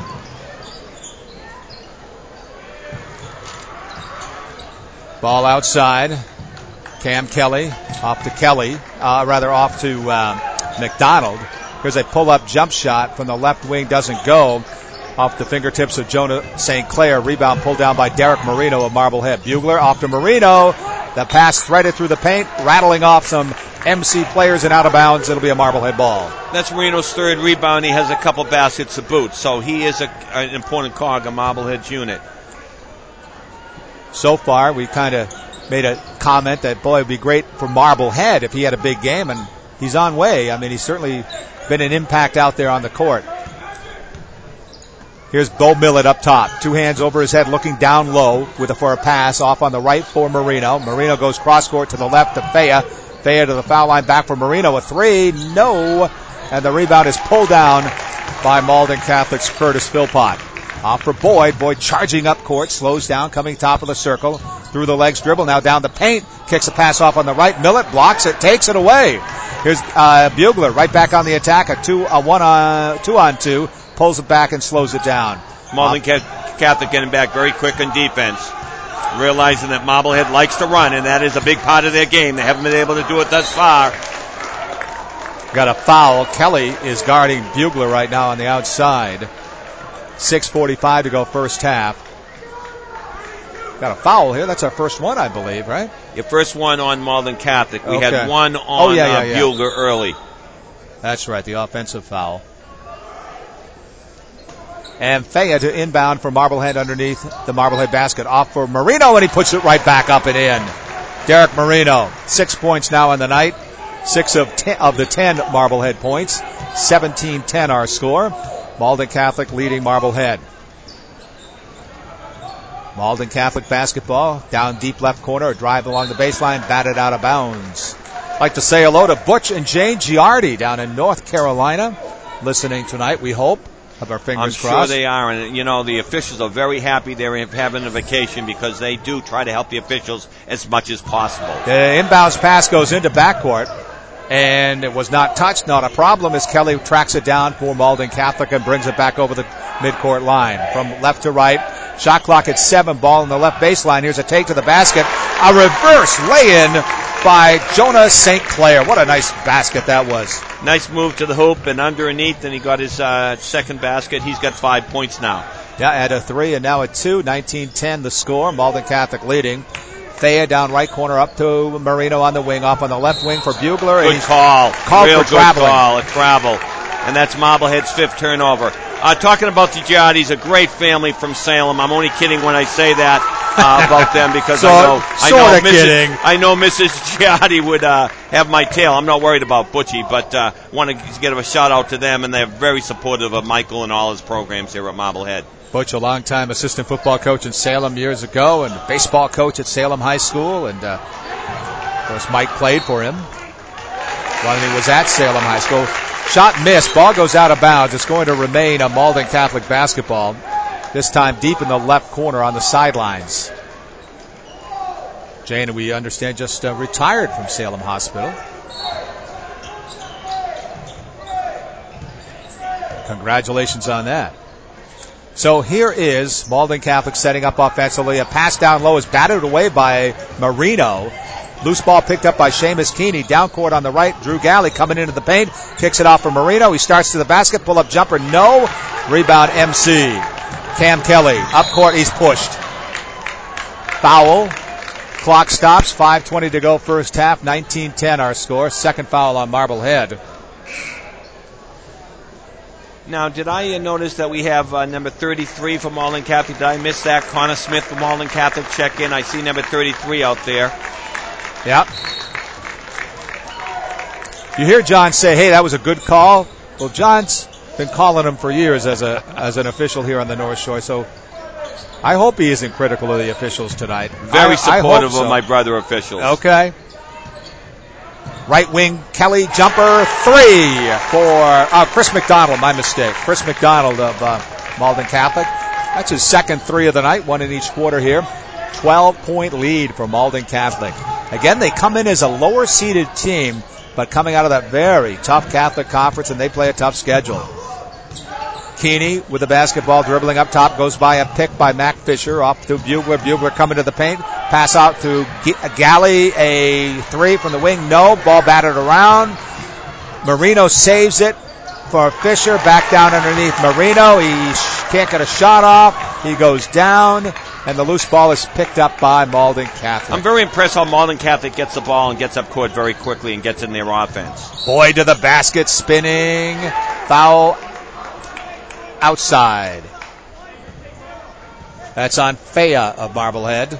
Speaker 1: Ball outside. Cam Kelly off to Kelly, uh, rather off to uh, McDonald. Here's a pull-up jump shot from the left wing, doesn't go. Off the fingertips of Jonah Saint Clair. Rebound pulled down by Derek Marino of Marblehead. Bugler off to Marino. The pass threaded through the paint, rattling off some M C players and out of bounds. It'll be a Marblehead ball.
Speaker 2: That's Marino's third rebound. He has a couple baskets to boot, so he is a, an important cog of Marblehead's unit.
Speaker 1: So far, we kind of made a comment that, boy, it would be great for Marblehead if he had a big game, and he's on way. I mean, he's certainly been an impact out there on the court. Here's Bo Millett up top. Two hands over his head, looking down low with a, for a pass off on the right for Marino. Marino goes cross court to the left to Fea. Fea to the foul line, back for Marino. A three, no. And the rebound is pulled down by Malden Catholic's Curtis Philpott. Off for Boyd. Boyd charging up court, slows down, coming top of the circle. Through the legs dribble, now down the paint. Kicks a pass off on the right. Millett blocks it, takes it away. Here's uh, Bugler right back on the attack. A two, a one on, two on two. Pulls it back and slows it down.
Speaker 2: Malden Catholic getting back very quick on defense, realizing that Marblehead likes to run, and that is a big part of their game. They haven't been able to do it thus far.
Speaker 1: Got a foul. Kelly is guarding Bugler right now on the outside. six forty-five to go first half. Got a foul here. That's our first one, I believe, right?
Speaker 2: Your first one on Malden Catholic. We
Speaker 1: okay.
Speaker 2: had one on
Speaker 1: oh, yeah, yeah, yeah.
Speaker 2: uh, Bugler early.
Speaker 1: That's right, the offensive foul. And Fea to inbound for Marblehead underneath the Marblehead basket. Off for Marino, and he puts it right back up and in. Derek Marino, six points now in the night. Six of ten, of the ten Marblehead points. seventeen ten our score. Malden Catholic leading Marblehead. Malden Catholic basketball, down deep left corner, a drive along the baseline, batted out of bounds. I'd like to say hello to Butch and Jane Giardi down in North Carolina, listening tonight, we hope. Have our fingers
Speaker 2: I'm
Speaker 1: crossed.
Speaker 2: sure they are, and you know the officials are very happy they're having a vacation because they do try to help the officials as much as possible.
Speaker 1: The inbounds pass goes into backcourt, and it was not touched, not a problem, as Kelly tracks it down for Malden Catholic and brings it back over the midcourt line. From left to right, shot clock at seven, ball in the left baseline. Here's a take to the basket, a reverse lay-in by Jonah Saint Clair. What a nice basket that was.
Speaker 2: Nice move to the hoop and underneath, and he got his uh, second basket. He's got five points now.
Speaker 1: Yeah, at a three and now a two. nineteen ten the score. Malden Catholic leading. Thea down right corner up to Marino on the wing. Off on the left wing for Bugler.
Speaker 2: Good call.
Speaker 1: Called
Speaker 2: Real
Speaker 1: for
Speaker 2: good
Speaker 1: traveling.
Speaker 2: call. A travel. And that's Marblehead's fifth turnover. Uh, talking about the Giottis, a great family from Salem. I'm only kidding when I say that uh, about them because
Speaker 1: so,
Speaker 2: I know I know Missus
Speaker 1: kidding.
Speaker 2: I know Missus Giotti would uh, have my tail. I'm not worried about Butchie, but uh, want to give a shout out to them, and they're very supportive of Michael and all his programs here at Marblehead.
Speaker 1: Butch, a longtime assistant football coach in Salem years ago, and baseball coach at Salem High School, and uh, of course Mike played for him while he was at Salem High School. Shot missed. Ball goes out of bounds. It's going to remain a Malden Catholic basketball, this time deep in the left corner on the sidelines. Jane, we understand, just uh, retired from Salem Hospital. Congratulations on that. So here is Malden Catholic setting up offensively. A pass down low is batted away by Marino. Loose ball picked up by Seamus Keeney. Down court on the right. Drew Galley coming into the paint. Kicks it off for Marino. He starts to the basket. Pull up jumper. No. Rebound M C. Cam Kelly. Up court. He's pushed. Foul. Clock stops. five twenty to go first half. nineteen ten our score. Second foul on Marblehead.
Speaker 2: Now, did I uh, notice that we have uh, number thirty-three for Malden Catholic? Did I miss that? Connor Smith for Malden Catholic check in. I see number thirty-three out there.
Speaker 1: Yep. You hear John say, hey, that was a good call. Well, John's been calling him for years as a as an official here on the North Shore, so I hope he isn't critical of the officials tonight.
Speaker 2: Very
Speaker 1: I,
Speaker 2: supportive
Speaker 1: I so.
Speaker 2: of my brother officials.
Speaker 1: Okay. Right wing, Kelly, jumper, three for uh, Chris McDonald, my mistake. Chris McDonald of uh, Malden Catholic. That's his second three of the night, one in each quarter here. twelve-point lead for Malden Catholic. Again, they come in as a lower-seeded team, but coming out of that very tough Catholic conference, and they play a tough schedule. Keeney with the basketball, dribbling up top, goes by a pick by Mac Fisher, off to Bugler. Bugler coming to the paint, pass out to G- Galley, a three from the wing, no, ball batted around. Marino saves it for Fisher, back down underneath Marino. He sh- can't get a shot off. He goes down, and the loose ball is picked up by Malden Catholic.
Speaker 2: I'm very impressed how Malden Catholic gets the ball and gets up court very quickly and gets in their offense.
Speaker 1: Boyd to the basket, spinning, foul outside. That's on Fea of Marblehead.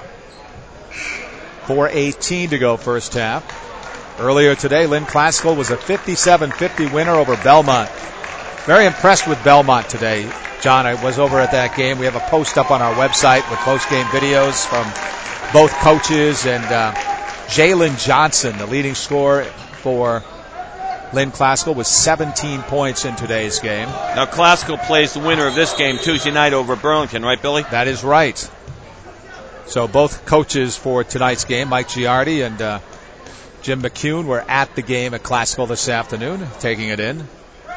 Speaker 1: four eighteen to go first half. Earlier today, Lynn Classical was a fifty-seven fifty winner over Belmont. Very impressed with Belmont today. John, I was over at that game. We have a post up on our website with post-game videos from both coaches, and uh, Jalen Johnson, the leading scorer for Lynn Classical, with seventeen points in today's game.
Speaker 2: Now, Classical plays the winner of this game Tuesday night over Burlington, right, Billy?
Speaker 1: That is right. So both coaches for tonight's game, Mike Giardi and uh, Jim McCune, were at the game at Classical this afternoon, taking it in.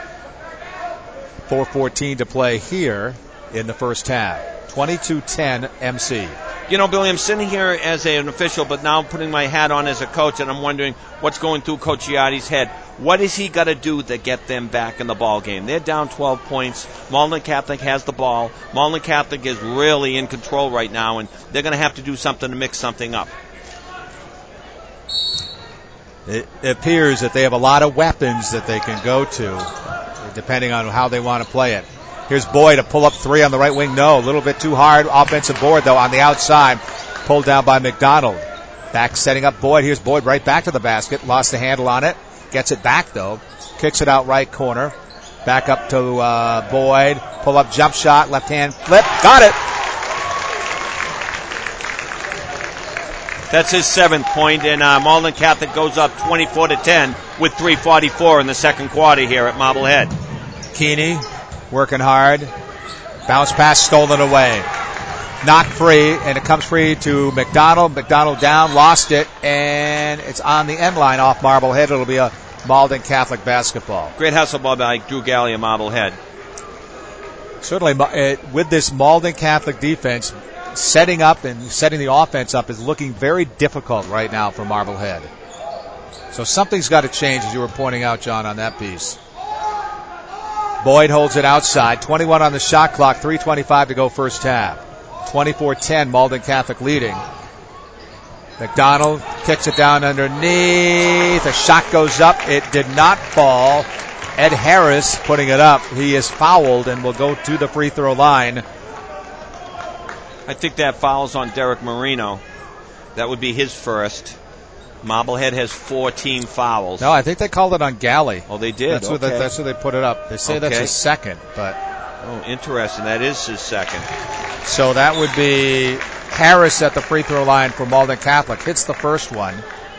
Speaker 1: four fourteen to play here in the first half. twenty-two ten M C.
Speaker 2: You know, Billy, I'm sitting here as an official, but now putting my hat on as a coach, and I'm wondering what's going through Coach Giardi's head. What has he got to do to get them back in the ball game? They're down twelve points. Malden Catholic has the ball. Malden Catholic is really in control right now, and they're going to have to do something to mix something up.
Speaker 1: It appears that they have a lot of weapons that they can go to, depending on how they want to play it. Here's Boyd, a pull-up three on the right wing. No, a little bit too hard. Offensive board, though, on the outside. Pulled down by McDonald. Back setting up Boyd. Here's Boyd right back to the basket. Lost the handle on it. Gets it back, though. Kicks it out right corner. Back up to uh, Boyd. Pull-up jump shot. Left-hand flip. Got it.
Speaker 2: That's his seventh point, and uh, Malden Catholic goes up twenty-four to ten with three forty-four in the second quarter here at Marblehead.
Speaker 1: Keeney working hard. Bounce pass stolen away. Knocked free, and it comes free to McDonald. McDonald down, lost it, and it's on the end line off Marblehead. It'll be a Malden Catholic basketball.
Speaker 2: Great hustle ball by Drew Galley of Marblehead.
Speaker 1: Certainly, uh, with this Malden Catholic defense, setting up and setting the offense up is looking very difficult right now for Marblehead. So something's got to change, as you were pointing out, John, on that piece. Boyd holds it outside. twenty-one on the shot clock. three twenty-five to go first half. twenty-four ten, Malden Catholic leading. McDonald kicks it down underneath. A shot goes up. It did not fall. Ed Harris putting it up. He is fouled and will go to the free throw line.
Speaker 2: I think that foul's on Derek Marino. That would be his first. Marblehead has four team fouls.
Speaker 1: No, I think they called it on Galley.
Speaker 2: Oh, they did?
Speaker 1: That's,
Speaker 2: okay.
Speaker 1: where, the, that's where they put it up. They say
Speaker 2: okay.
Speaker 1: that's his second, but...
Speaker 2: Oh, interesting. That is his second.
Speaker 1: So that would be Harris at the free throw line for Malden Catholic. Hits the first one.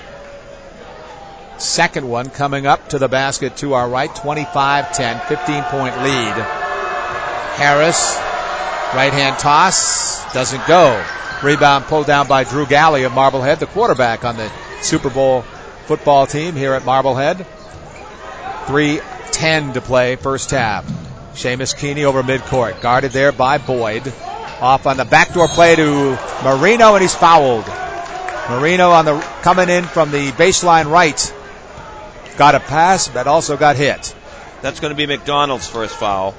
Speaker 1: Second one coming up to the basket to our right. twenty-five ten, fifteen-point lead. Harris, right-hand toss, doesn't go. Rebound pulled down by Drew Galley of Marblehead, the quarterback on the Super Bowl football team here at Marblehead. three ten to play first half. Seamus Keeney over midcourt, guarded there by Boyd. Off on the backdoor play to Marino, and he's fouled. Marino on the coming in from the baseline right. Got a pass, but also got hit.
Speaker 2: That's going to be McDonald's first foul.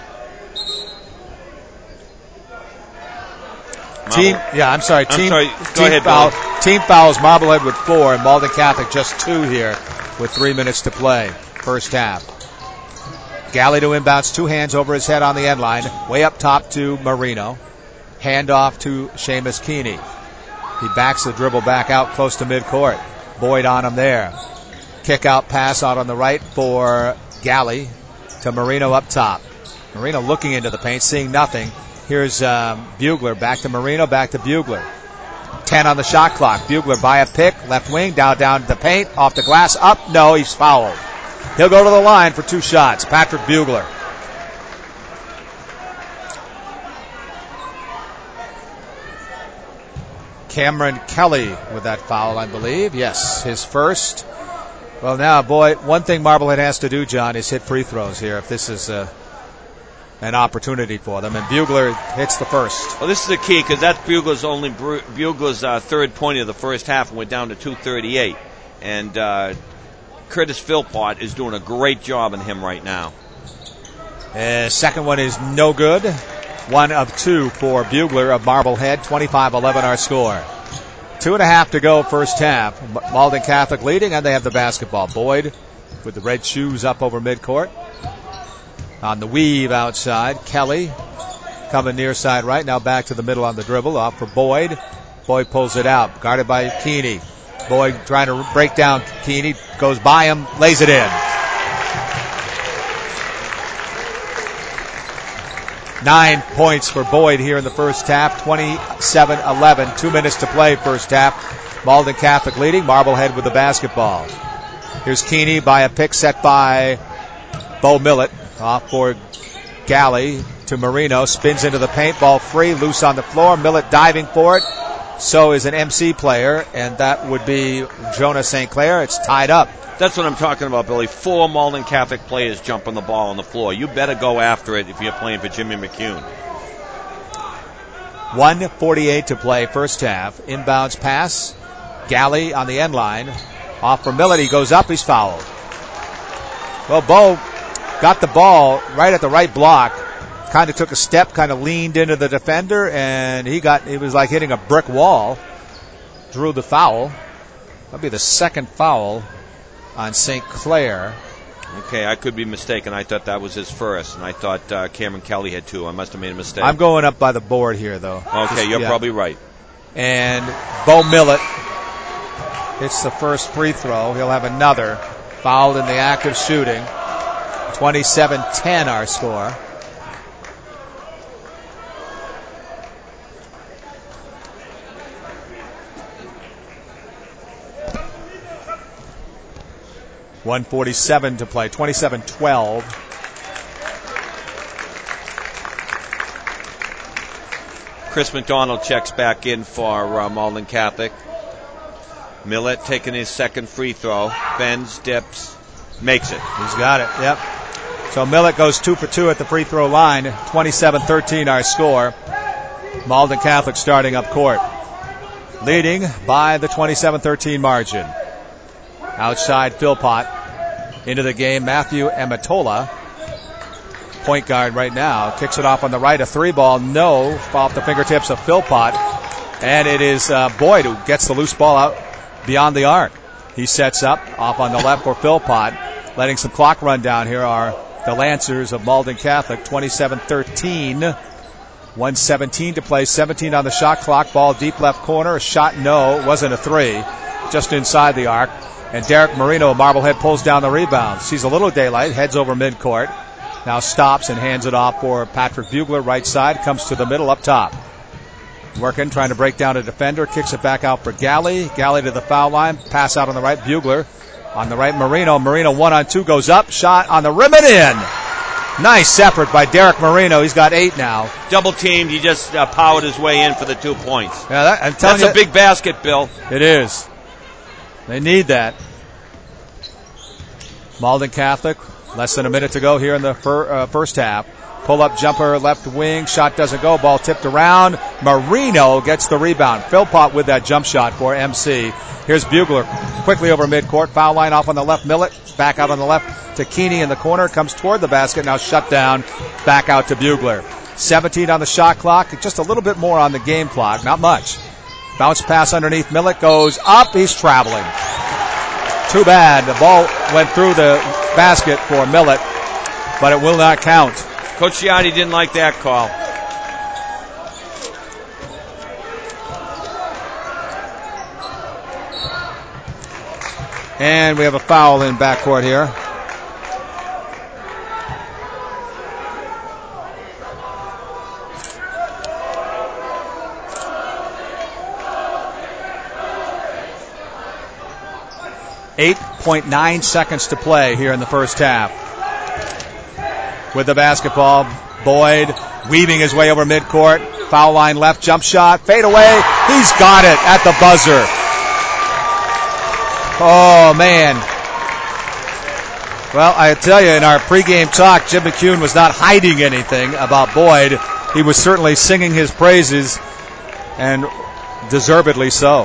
Speaker 1: Team, yeah, I'm sorry. Team,
Speaker 2: I'm sorry. Go
Speaker 1: team
Speaker 2: ahead,
Speaker 1: foul,
Speaker 2: Bill.
Speaker 1: Team fouls Marblehead with four, and Malden Catholic just two here with three minutes to play. First half. Galley to inbounds, two hands over his head on the end line. Way up top to Marino. Hand off to Seamus Keeney. He backs the dribble back out close to midcourt. Boyd on him there. Kick out pass out on the right for Galley to Marino up top. Marino looking into the paint, seeing nothing. Here's um, Bugler, back to Marino, back to Bugler. ten on the shot clock. Bugler by a pick, left wing, down, down to the paint, off the glass, up, no, he's fouled. He'll go to the line for two shots. Patrick Bugler. Cameron Kelly with that foul, I believe. Yes, his first. Well, now, boy, one thing Marblehead has to do, John, is hit free throws here if this is uh, an opportunity for them. And Bugler hits the first.
Speaker 2: Well, this is the key because that's Bugler's only Bugler's uh, third point of the first half, and we're down to two thirty-eight. And uh, Curtis Philpott is doing a great job on him right now.
Speaker 1: Uh, second one is no good. One of two for Bugler of Marblehead. twenty-five eleven our score. Two and a half to go first half. Malden Catholic leading, and they have the basketball. Boyd with the red shoes up over midcourt. On the weave outside, Kelly coming near side right. Now back to the middle on the dribble. Off for Boyd. Boyd pulls it out. Guarded by Keeney. Boyd trying to break down Keeney. Goes by him. Lays it in. Nine points for Boyd here in the first half. twenty-seven eleven. Two minutes to play first half. Malden Catholic leading. Marblehead with the basketball. Here's Keeney by a pick set by Bo Millett. Off for Galley to Marino. Spins into the paint. Ball free. Loose on the floor. Millett diving for it. So is an M C player, and that would be Jonah Saint Clair. It's tied up.
Speaker 2: That's what I'm talking about, Billy. Four Malden Catholic players jumping the ball on the floor. You better go after it if you're playing for Jimmy McCune.
Speaker 1: one forty-eight to play first half. Inbounds pass. Galley on the end line. Off for Millett. He goes up. He's fouled. Well, Bo got the ball right at the right block. Kind of took a step, kind of leaned into the defender, and he got, it was like hitting a brick wall. Drew the foul. That'll be the second foul on Saint Clair.
Speaker 2: Okay, I could be mistaken. I thought that was his first, and I thought uh, Cameron Kelly had two. I must have made a mistake.
Speaker 1: I'm going up by the board here, though.
Speaker 2: Okay,
Speaker 1: Just,
Speaker 2: you're
Speaker 1: yeah.
Speaker 2: probably right.
Speaker 1: And Bo Millett hits the first free throw. He'll have another. Fouled in the act of shooting. twenty-seven ten our score. one forty-seven to play. twenty-seven twelve.
Speaker 2: Chris McDonald checks back in for uh, Malden Catholic. Millett taking his second free throw. Bends, dips, makes it.
Speaker 1: He's got it, yep. So Millett goes two for two at the free throw line. twenty-seven thirteen our score. Malden Catholic starting up court. Leading by the twenty-seven thirteen margin. Outside Philpott. Into the game, Matthew Amatola. Point guard right now. Kicks it off on the right. A three ball. No. Off the fingertips of Philpott. And it is uh, Boyd who gets the loose ball out beyond the arc. He sets up off on the left for Philpott. Letting some clock run down here are the Lancers of Malden Catholic. twenty-seven thirteen. one seventeen to play. seventeen on the shot clock. Ball deep left corner. A shot, no. It wasn't a three. Just inside the arc. And Derek Marino of Marblehead pulls down the rebound. Sees a little daylight. Heads over midcourt. Now stops and hands it off for Patrick Bugler. Right side. Comes to the middle up top. Working, trying to break down a defender. Kicks it back out for Galley. Galley to the foul line. Pass out on the right. Bugler. On the right, Marino. Marino one on two goes up. Shot on the rim and in. Nice effort by Derek Marino. He's got eight now.
Speaker 2: Double teamed. He just uh, powered his way in for the two points.
Speaker 1: Yeah, that, I'm telling
Speaker 2: That's
Speaker 1: you,
Speaker 2: a big basket, Bill.
Speaker 1: It is. They need that. Malden Catholic. Less than a minute to go here in the fir, uh, first half. Pull-up jumper, left wing. Shot doesn't go. Ball tipped around. Marino gets the rebound. Philpott with that jump shot for M C. Here's Bugler quickly over midcourt. Foul line off on the left. Millett back out on the left to Keeney in the corner. Comes toward the basket. Now shut down. Back out to Bugler. seventeen on the shot clock. Just a little bit more on the game clock. Not much. Bounce pass underneath. Millett goes up. He's traveling. Too bad. The ball went through the basket for Millett, but it will not count.
Speaker 2: Coach Gianni didn't like that call.
Speaker 1: And we have a foul in backcourt here. eight point nine seconds to play here in the first half. With the basketball, Boyd weaving his way over midcourt. Foul line left, jump shot, fade away. He's got it at the buzzer. Oh, man. Well, I tell you, in our pregame talk, Jim McCune was not hiding anything about Boyd. He was certainly singing his praises, and deservedly so.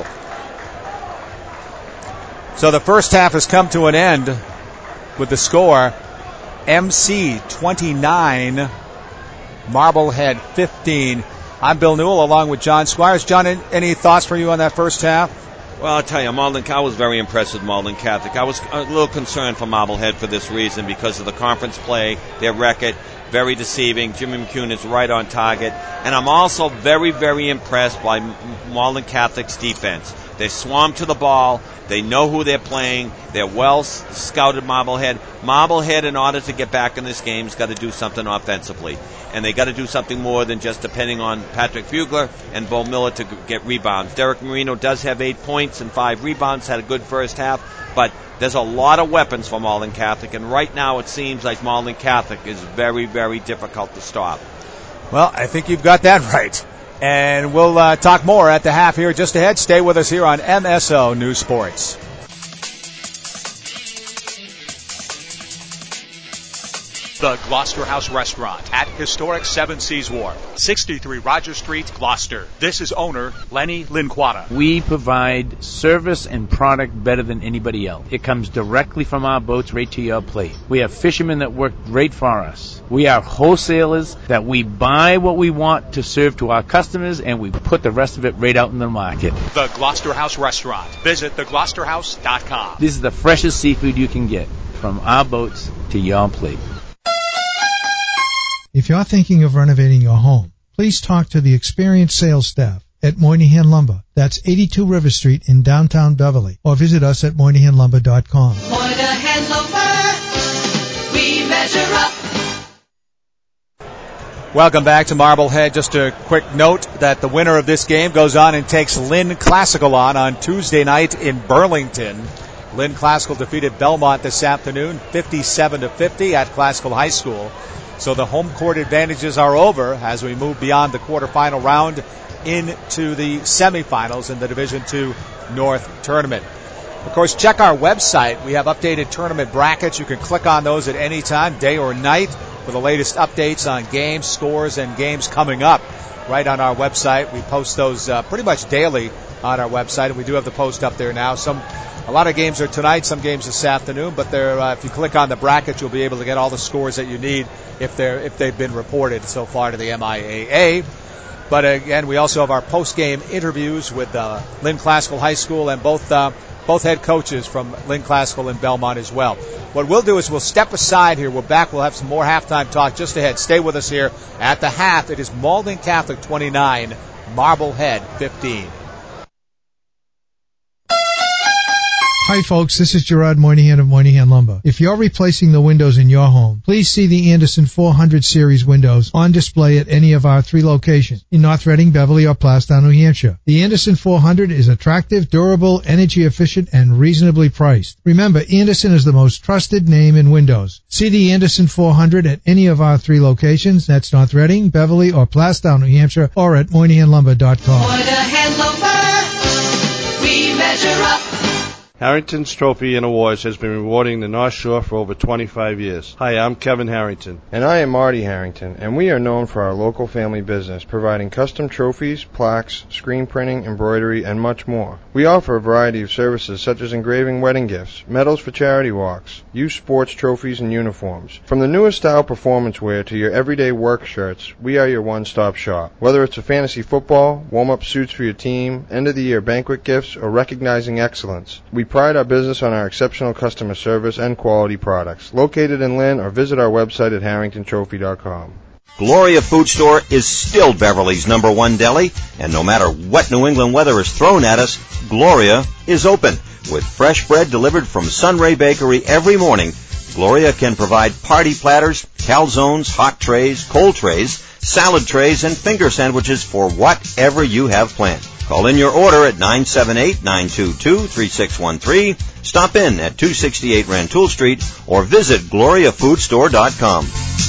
Speaker 1: So the first half has come to an end with the score M C twenty-nine, Marblehead fifteen. I'm Bill Newell along with John Squires. John, any thoughts for you on that first half?
Speaker 2: Well, I'll tell you, Malden, I was very impressed with Malden Catholic. I was a little concerned for Marblehead for this reason because of the conference play, their record, very deceiving. Jimmy McCune is right on target. And I'm also very, very impressed by Malden Catholic's defense. They swarm to the ball. They know who they're playing. They're well scouted, Marblehead. Marblehead, in order to get back in this game, has got to do something offensively. And they got to do something more than just depending on Patrick Bugler and Bo Miller to get rebounds. Derek Marino does have eight points and five rebounds, had a good first half, but there's a lot of weapons for Malden Catholic, and right now it seems like Malden Catholic is very, very difficult to stop.
Speaker 1: Well, I think you've got that right. And we'll uh, talk more at the half here just ahead. Stay with us here on M S O News Sports.
Speaker 3: The Gloucester House Restaurant at historic Seven Seas Wharf, sixty-three Roger Street, Gloucester. This is owner Lenny Linquata.
Speaker 14: We provide service and product better than anybody else. It comes directly from our boats right to your plate. We have fishermen that work great for us. We are wholesalers that we buy what we want to serve to our customers, and we put the rest of it right out in the market.
Speaker 3: The Gloucester House Restaurant. Visit the gloucester house dot com.
Speaker 14: This is the freshest seafood you can get from our boats to your plate.
Speaker 4: If you're thinking of renovating your home, please talk to the experienced sales staff at Moynihan Lumber. That's eighty-two River Street in downtown Beverly. Or visit us at moynihan lumber dot com.
Speaker 5: Moynihan Lumber, we measure up.
Speaker 1: Welcome back to Marblehead. Just a quick note that the winner of this game goes on and takes Lynn Classical on on Tuesday night in Burlington. Lynn Classical defeated Belmont this afternoon, fifty-seven to fifty at Classical High School. So the home court advantages are over as we move beyond the quarterfinal round into the semifinals in the Division two North Tournament. Of course, check our website. We have updated tournament brackets. You can click on those at any time, day or night, for the latest updates on games, scores, and games coming up right on our website. We post those uh, pretty much daily on our website, and we do have the post up there now. Some, a lot of games are tonight, some games this afternoon, but they're, uh, if you click on the bracket, you'll be able to get all the scores that you need if they're if they've been reported so far to the M I A A. But again, we also have our post-game interviews with uh, Lynn Classical High School and both uh, both head coaches from Lynn Classical and Belmont as well. What we'll do is we'll step aside here. We're back. We'll have some more halftime talk just ahead. Stay with us here. At the half, it is Malden Catholic twenty-nine, Marblehead fifteen.
Speaker 4: Hi folks, this is Gerard Moynihan of Moynihan Lumber. If you're replacing the windows in your home, please see the Anderson four hundred series windows on display at any of our three locations in North Reading, Beverly, or Plastown, New Hampshire. The Anderson four hundred is attractive, durable, energy efficient, and reasonably priced. Remember, Anderson is the most trusted name in windows. See the Anderson four hundred at any of our three locations. That's North Reading, Beverly, or Plastown, New Hampshire, or at Moynihan Lumber dot com.
Speaker 5: Moynihan Lumber, we measure up.
Speaker 10: Harrington's Trophy and Awards has been rewarding the North Shore for over twenty-five years. Hi, I'm Kevin Harrington.
Speaker 11: And I am Marty Harrington, and we are known for our local family business, providing custom trophies, plaques, screen printing, embroidery, and much more. We offer a variety of services such as engraving wedding gifts, medals for charity walks, youth sports trophies, and uniforms. From the newest style performance wear to your everyday work shirts, we are your one-stop shop. Whether it's a fantasy football, warm-up suits for your team, end-of-the-year banquet gifts, or recognizing excellence, we pride our business on our exceptional customer service and quality products. Located in Lynn, or visit our website at harrington trophy dot com.
Speaker 13: Gloria Food Store is still Beverly's number one deli, and no matter what New England weather is thrown at us, Gloria is open. With fresh bread delivered from Sunray Bakery every morning, Gloria can provide party platters, calzones, hot trays, cold trays, salad trays, and finger sandwiches for whatever you have planned. Call in your order at nine seven eight, nine two two, three six one three, stop in at two sixty-eight Rantoul Street, or visit gloria food store dot com.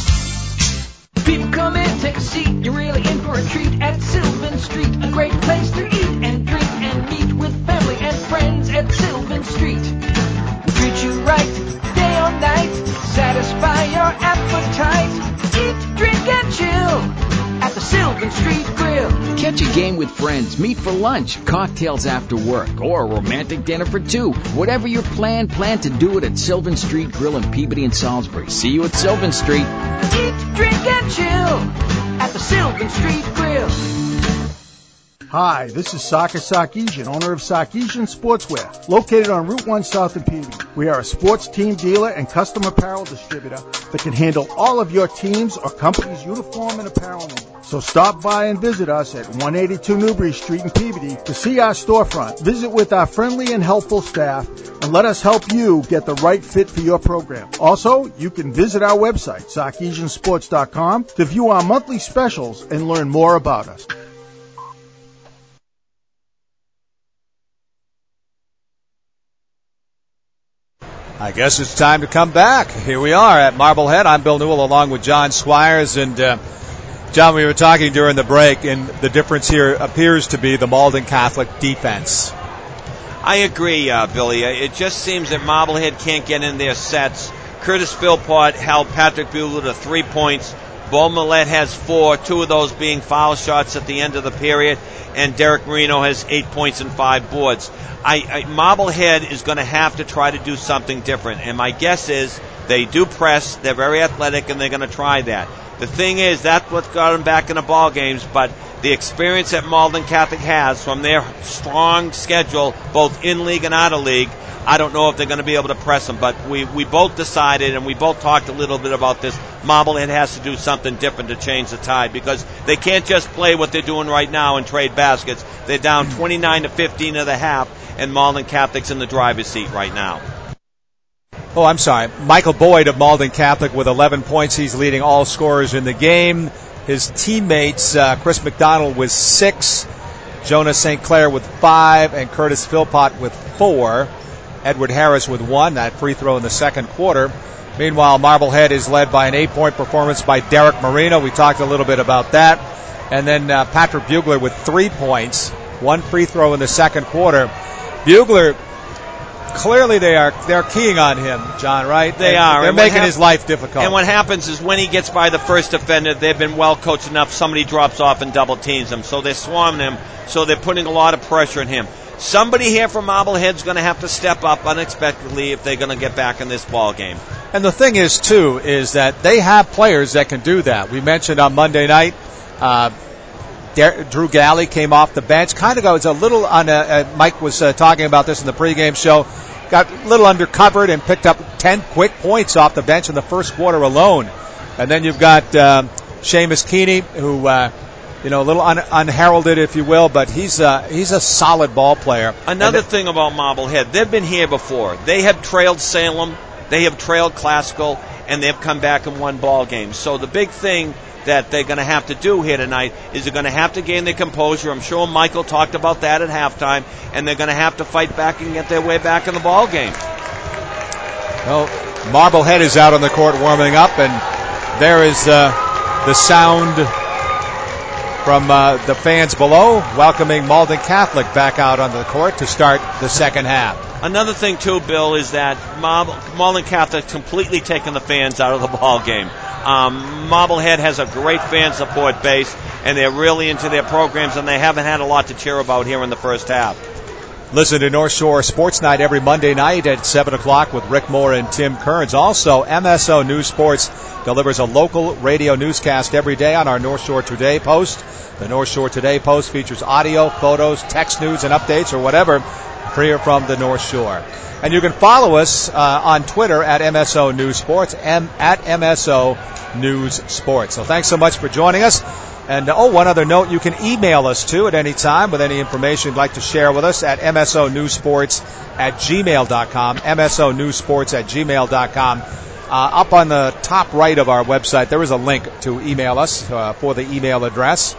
Speaker 7: People come in, take a seat, you're really in for a treat at Sylvan Street. A great place to eat and drink and meet with family and friends at Sylvan Street. We treat you right, day or night, satisfy your appetite. Eat, drink, and chill at the Sylvan Street Grill.
Speaker 8: Catch a game with friends, meet for lunch, cocktails after work, or a romantic dinner for two. Whatever your plan, plan to do it at Sylvan Street Grill in Peabody and Salisbury. See you at Sylvan Street.
Speaker 7: Eat, drink, and chill at the Sylvan Street Grill.
Speaker 6: Hi, this is Saka Sarkeesian, owner of Sarkeesian Sportswear, located on Route one South in Peabody. We are a sports team dealer and custom apparel distributor that can handle all of your team's or company's uniform and apparel needs. So stop by and visit us at one eighty-two Newbury Street in Peabody to see our storefront. Visit with our friendly and helpful staff and let us help you get the right fit for your program. Also, you can visit our website, sarkeesian sports dot com, to view our monthly specials and learn more about us.
Speaker 1: I guess it's time to come back. Here we are at Marblehead. I'm Bill Newell along with John Squires. And, uh, John, we were talking during the break, and the difference here appears to be the Malden Catholic defense.
Speaker 2: I agree, uh, Billy. It just seems that Marblehead can't get in their sets. Curtis Philpott held Patrick Buehler to three points. Bo Millette has four, two of those being foul shots at the end of the period. And Derek Marino has eight points and five boards. I, I, Marblehead is going to have to try to do something different. And my guess is they do press. They're very athletic, and they're going to try that. The thing is, that's what got them back in the ball games. But the experience that Malden Catholic has from their strong schedule, both in league and out of league, I don't know if they're going to be able to press them. But we, we both decided, and we both talked a little bit about this, Marblehead has to do something different to change the tide, because they can't just play what they're doing right now and trade baskets. They're down twenty-nine to fifteen of the half, and Malden Catholic's in the driver's seat right now.
Speaker 1: Oh, I'm sorry. Michael Boyd of Malden Catholic with eleven points. He's leading all scorers in the game. His teammates, uh, Chris McDonald with six, Jonas Saint Clair with five, and Curtis Philpott with four. Edward Harris with one, that free throw in the second quarter. Meanwhile, Marblehead is led by an eight-point performance by Derek Marino. We talked a little bit about that. And then uh, Patrick Bugler with three points, one free throw in the second quarter. Bugler, clearly they are they're keying on him, John, right?
Speaker 2: They
Speaker 1: and
Speaker 2: are.
Speaker 1: They're
Speaker 2: and
Speaker 1: making
Speaker 2: hap-
Speaker 1: his life difficult.
Speaker 2: And what happens is when he gets by the first defender, they've been well coached enough, somebody drops off and double teams him. So they're swarming him, so they're putting a lot of pressure on him. Somebody here from Marblehead's going to have to step up unexpectedly if they're going to get back in this ball game.
Speaker 1: And the thing is, too, is that they have players that can do that. We mentioned on Monday night, uh, Drew Galley came off the bench. Kind of goes a little on. A, uh, Mike was uh, talking about this in the pregame show. Got a little undercovered and picked up ten quick points off the bench in the first quarter alone. And then you've got um, Seamus Keeney, who, uh, you know, a little un- unheralded, if you will, but he's uh, he's a solid ball player.
Speaker 2: Another th- thing about Marblehead, they've been here before. They have trailed Salem, they have trailed Classical, and they've come back and won ball games. So the big thing that they're going to have to do here tonight is they're going to have to gain their composure. I'm sure Michael talked about that at halftime, and they're going to have to fight back and get their way back in the ball game.
Speaker 1: Well, Marblehead is out on the court warming up, and there is uh, the sound from uh, the fans below welcoming Malden Catholic back out on the court to start the second half.
Speaker 2: Another thing, too, Bill, is that Malden Catholic completely taken the fans out of the ball game. Um, Marblehead has a great fan support base, and they're really into their programs, and they haven't had a lot to cheer about here in the first half.
Speaker 1: Listen to North Shore Sports Night every Monday night at seven o'clock with Rick Moore and Tim Kearns. Also, M S O News Sports delivers a local radio newscast every day on our North Shore Today post. The North Shore Today post features audio, photos, text news, and updates, or whatever, here from the North Shore. And you can follow us uh, on Twitter at M S O News Sports, M- at M S O News Sports. So thanks so much for joining us. And, oh, one other note, you can email us, too, at any time with any information you'd like to share with us at M S O News Sports at gmail dot com, M S O News Sports at gmail dot com. Uh, up on the top right of our website, there is a link to email us uh, for the email address.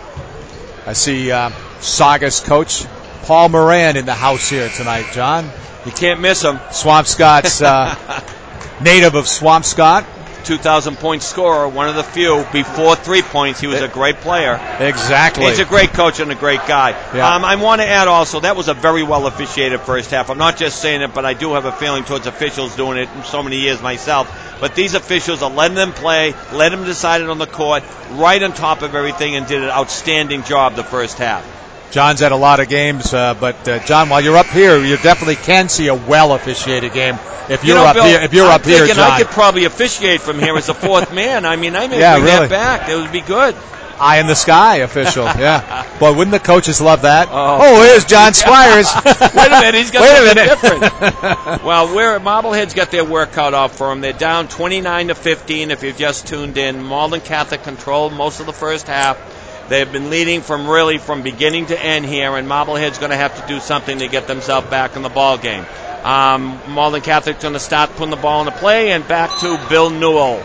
Speaker 1: I see uh, Saugus coach Paul Moran in the house here tonight, John.
Speaker 2: You can't miss him.
Speaker 1: Swampscott's uh, native of Swampscott.
Speaker 2: two thousand point scorer, one of the few. Before three points, he was a great player.
Speaker 1: Exactly.
Speaker 2: He's a great coach and a great guy.
Speaker 1: Yeah.
Speaker 2: Um, I want to add also, that was a very well officiated first half. I'm not just saying it, but I do have a feeling towards officials doing it in so many years myself. But these officials are letting them play, let them decide it on the court, right on top of everything, and did an outstanding job the first half.
Speaker 1: John's had a lot of games, uh, but uh, John, while you're up here, you definitely can see a well officiated game. If you're
Speaker 2: you know,
Speaker 1: up
Speaker 2: Bill,
Speaker 1: here, if you're
Speaker 2: I'm
Speaker 1: up here,
Speaker 2: thinking
Speaker 1: John,
Speaker 2: I could probably officiate from here as a fourth man. I mean, I may
Speaker 1: yeah,
Speaker 2: bring
Speaker 1: really.
Speaker 2: that back. It would be good.
Speaker 1: Eye in the sky official, yeah. Boy, wouldn't the coaches love that?
Speaker 2: Oh,
Speaker 1: oh here's John Squires.
Speaker 2: Wait a minute, he's got
Speaker 1: Wait
Speaker 2: something
Speaker 1: a minute.
Speaker 2: different. Well, we're, Marblehead's got their work cut off for them. They're down twenty-nine to fifteen. If you've just tuned in, Malden Catholic controlled most of the first half. They've been leading from really from beginning to end here, and Marblehead's going to have to do something to get themselves back in the ball game. Um, Malden Catholic's going to start putting the ball into play, and back to Bill Newell.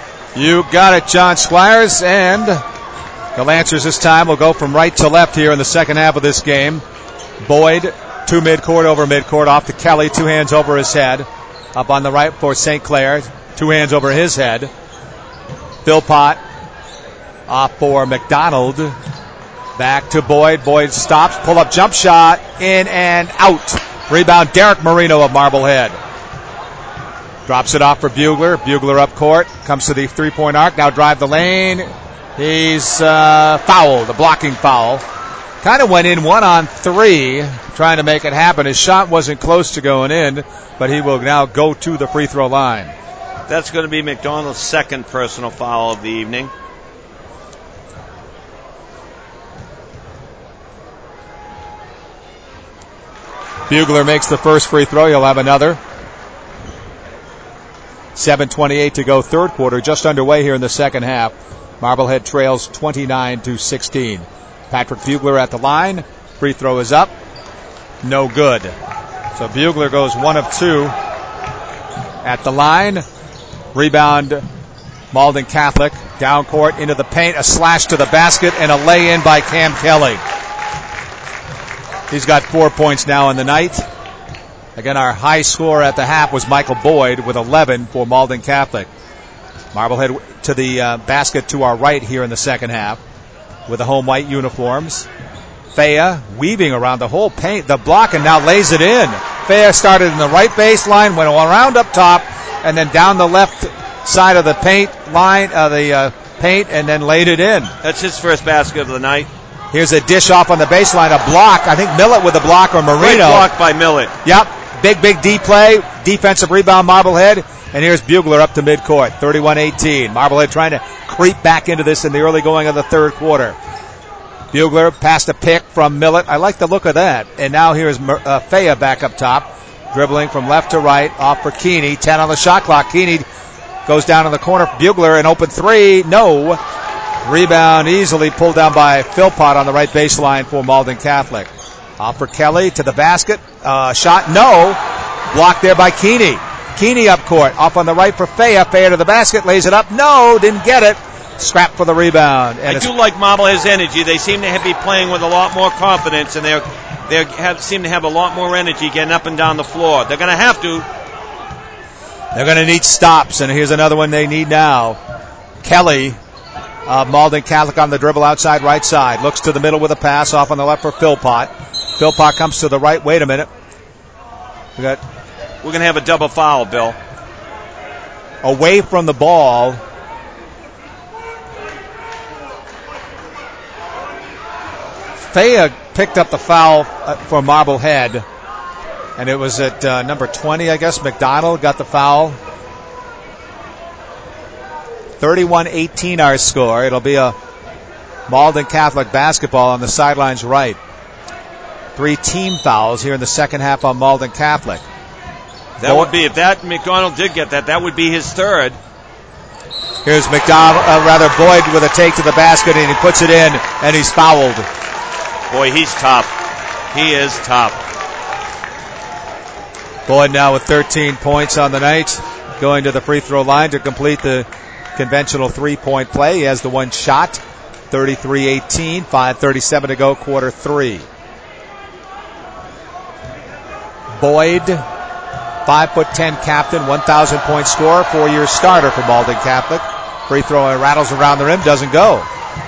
Speaker 1: You got it, John Squires, and the Lancers this time will go from right to left here in the second half of this game. Boyd, two midcourt over midcourt, off to Kelly, two hands over his head. Up on the right for Saint Clair, two hands over his head. Philpott off for McDonald. Back to Boyd. Boyd stops, pull up jump shot, in and out. Rebound, Derek Marino of Marblehead. Drops it off for Bugler. Bugler up court, comes to the three-point arc, now drive the lane. He's uh, fouled, a blocking foul. Kind of went in one on three, trying to make it happen. His shot wasn't close to going in, but he will now go to the free throw line.
Speaker 2: That's going to be McDonald's second personal foul of the evening.
Speaker 1: Bugler makes the first free throw. He'll have another. seven twenty-eight to go, third quarter, just underway here in the second half. Marblehead trails twenty-nine to sixteen. Patrick Bugler at the line. Free throw is up. No good. So Bugler goes one of two at the line. Rebound, Malden Catholic. Down court into the paint. A slash to the basket and a lay-in by Cam Kelly. He's got four points now in the night. Again, our high score at the half was Michael Boyd with eleven for Malden Catholic. Marblehead to the uh, basket to our right here in the second half with the home white uniforms. Fea weaving around the whole paint, the block, and now lays it in. Fea started in the right baseline, went around up top, and then down the left side of the paint line, uh, the uh, paint, and then laid it in.
Speaker 2: That's his first basket of the night.
Speaker 1: Here's a dish off on the baseline, a block. I think Millett with the block or Marino.
Speaker 2: Great block by Millett.
Speaker 1: Yep. Big, big D play. Defensive rebound, Marblehead. And here's Bugler up to midcourt. thirty-one eighteen. Marblehead trying to creep back into this in the early going of the third quarter. Bugler passed a pick from Millett. I like the look of that. And now here's uh, Fea back up top. Dribbling from left to right. Off for Keeney. ten on the shot clock. Keeney goes down in the corner. Bugler, an open three. No. Rebound easily pulled down by Philpott on the right baseline for Malden Catholic. Off for Kelly to the basket. Uh, shot, no. Blocked there by Keeney. Keeney up court. Off on the right for Fea. Fea to the basket. Lays it up. No, didn't get it. Scrap for the rebound. And
Speaker 2: I do like Marblehead's energy. They seem to have, be playing with a lot more confidence, and they they have seem to have a lot more energy getting up and down the floor. They're going to have to.
Speaker 1: They're going to need stops, and here's another one they need now. Kelly. Uh, Malden Catholic on the dribble outside right side. Looks to the middle with a pass off on the left for Philpott. Philpott comes to the right. Wait a minute. We got.
Speaker 2: We're going to have a double foul, Bill.
Speaker 1: Away from the ball. Fea picked up the foul for Marblehead. And it was at uh, number twenty, I guess. McDonald got the foul. thirty-one eighteen our score. It'll be a Malden Catholic basketball on the sidelines right. Three team fouls here in the second half on Malden Catholic.
Speaker 2: That Boy, would be, if that McDonald did get that, that would be his third.
Speaker 1: Here's McDonald, uh, rather Boyd with a take to the basket, and he puts it in, and he's fouled.
Speaker 2: Boy, he's tough. He is tough.
Speaker 1: Boyd now with thirteen points on the night, going to the free throw line to complete the conventional three-point play. He has the one shot, thirty-three eighteen, five thirty-seven to go, quarter three. Boyd, five foot ten captain, one thousand point scorer, four-year starter for Malden Catholic. Free throw rattles around the rim, doesn't go.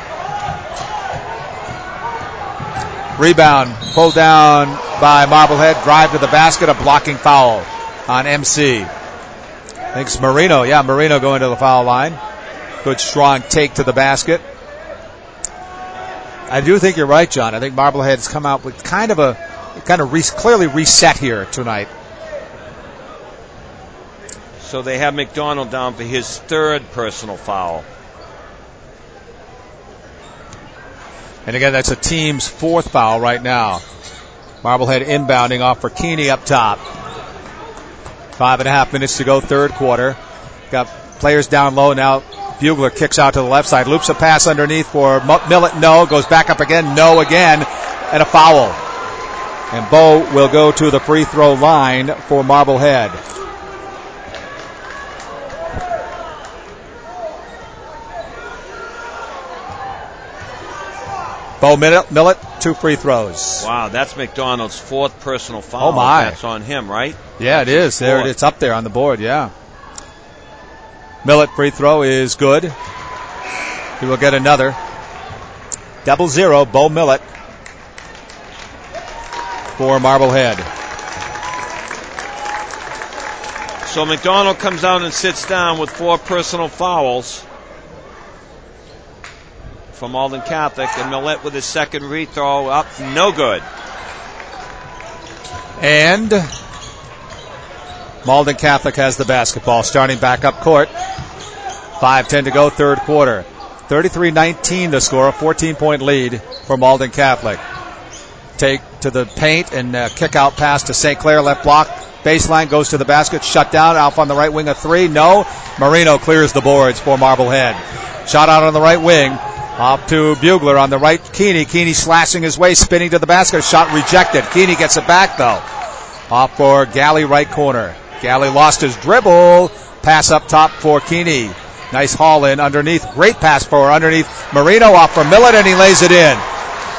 Speaker 1: Rebound pulled down by Marblehead. Drive to the basket, a blocking foul on M C. I think it's Marino. Yeah, Marino going to the foul line. Good strong take to the basket. I do think you're right, John. I think Marblehead's come out with kind of a kind of re- clearly reset here tonight.
Speaker 2: So they have McDonald down for his third personal foul.
Speaker 1: And again, that's a team's fourth foul right now. Marblehead inbounding off for Keeney up top. Five and a half minutes to go, third quarter. Got players down low now. Bugler kicks out to the left side. Loops a pass underneath for Millett. No. Goes back up again. No again. And a foul. And Bo will go to the free throw line for Marblehead. Bo Millett, two free throws.
Speaker 2: Wow, that's McDonald's fourth personal foul.
Speaker 1: Oh, my.
Speaker 2: That's on him, right?
Speaker 1: Yeah, it is. There, it's up there on the board, yeah. Millett free throw is good. He will get another. Double zero, Bo Millett for Marblehead.
Speaker 2: So McDonald comes out and sits down with four personal fouls from Malden Catholic, and Millett with his second free throw up, no good.
Speaker 1: And Malden Catholic has the basketball, starting back up court. five ten to go, third quarter. thirty-three nineteen to score, a fourteen-point lead for Malden Catholic. Take to the paint and uh, kick out pass to Saint Clair, left block. Baseline goes to the basket, shut down. Alf on the right wing, a three, no. Marino clears the boards for Marblehead. Shot out on the right wing. Off to Bugler on the right. Keeney. Keeney slashing his way, spinning to the basket. Shot rejected. Keeney gets it back, though. Off for Galley, right corner. Galley lost his dribble. Pass up top for Keeney. Nice haul in underneath. Great pass for underneath Marino. Off for Millett, and he lays it in.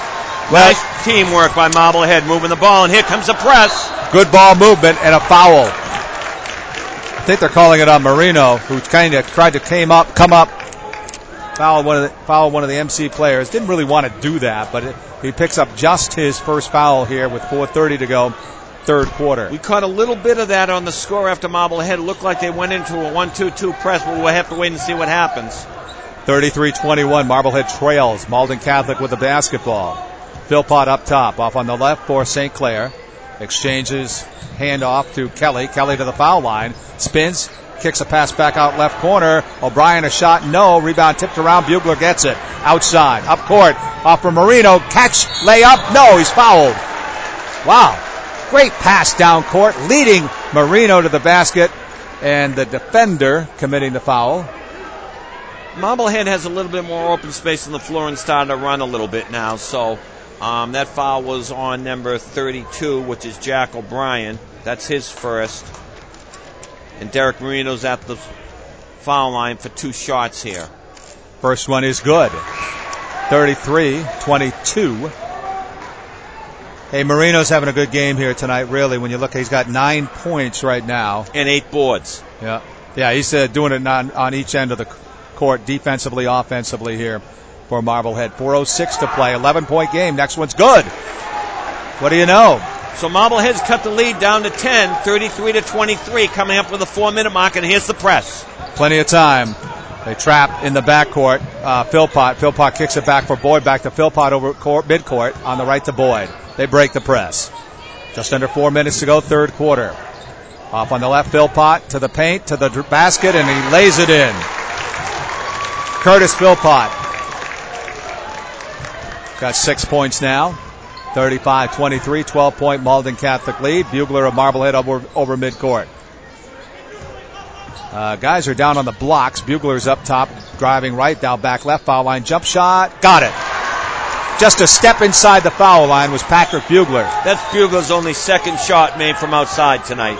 Speaker 1: Well,
Speaker 2: nice teamwork by Marblehead moving the ball, and here comes the press.
Speaker 1: Good ball movement and a foul. I think they're calling it on Marino, who kind of tried to came up, come up, foul one of the foul one of the M C players. Didn't really want to do that, but it, he picks up just his first foul here with four thirty to go, third quarter.
Speaker 2: We caught a little bit of that on the score after Marblehead. It looked like they went into a one two two press, but we'll have to wait and see what happens.
Speaker 1: thirty-three twenty-one, Marblehead trails. Malden Catholic with the basketball. Philpott up top, off on the left for Saint Clair. Exchanges handoff to Kelly. Kelly to the foul line. Spins. Kicks a pass back out left corner. O'Brien a shot. No. Rebound tipped around. Bugler gets it. Outside. Up court. Off for Marino. Catch. Layup. No. He's fouled. Wow. Great pass down court. Leading Marino to the basket. And the defender committing the foul.
Speaker 2: Marblehead has a little bit more open space on the floor and starting to run a little bit now. So um, that foul was on number thirty-two, which is Jack O'Brien. That's his first. And Derek Marino's at the foul line for two shots here.
Speaker 1: First one is good. thirty-three twenty-two. Hey, Marino's having a good game here tonight, really. When you look, he's got nine points right now.
Speaker 2: And eight boards.
Speaker 1: Yeah, yeah, he's uh, doing it on, on each end of the court, defensively, offensively here for Marblehead. four oh six to play, eleven-point game. Next one's good. What do you know?
Speaker 2: So Marblehead's cut the lead down to ten, thirty-three to twenty-three, coming up with a four-minute mark, and here's the press.
Speaker 1: Plenty of time. They trap in the backcourt. Uh, Philpott. Philpott kicks it back for Boyd. Back to Philpott over court, midcourt on the right to Boyd. They break the press. Just under four minutes to go, third quarter. Off on the left, Philpott to the paint, to the basket, and he lays it in. Curtis Philpott got six points now. thirty-five twenty-three, twelve-point Malden Catholic lead. Bugler of Marblehead over, over midcourt. Uh, guys are down on the blocks. Bugler's up top, driving right, down back left, foul line, jump shot, got it. Just a step inside the foul line was Patrick Bugler.
Speaker 2: That's Bugler's only second shot made from outside tonight.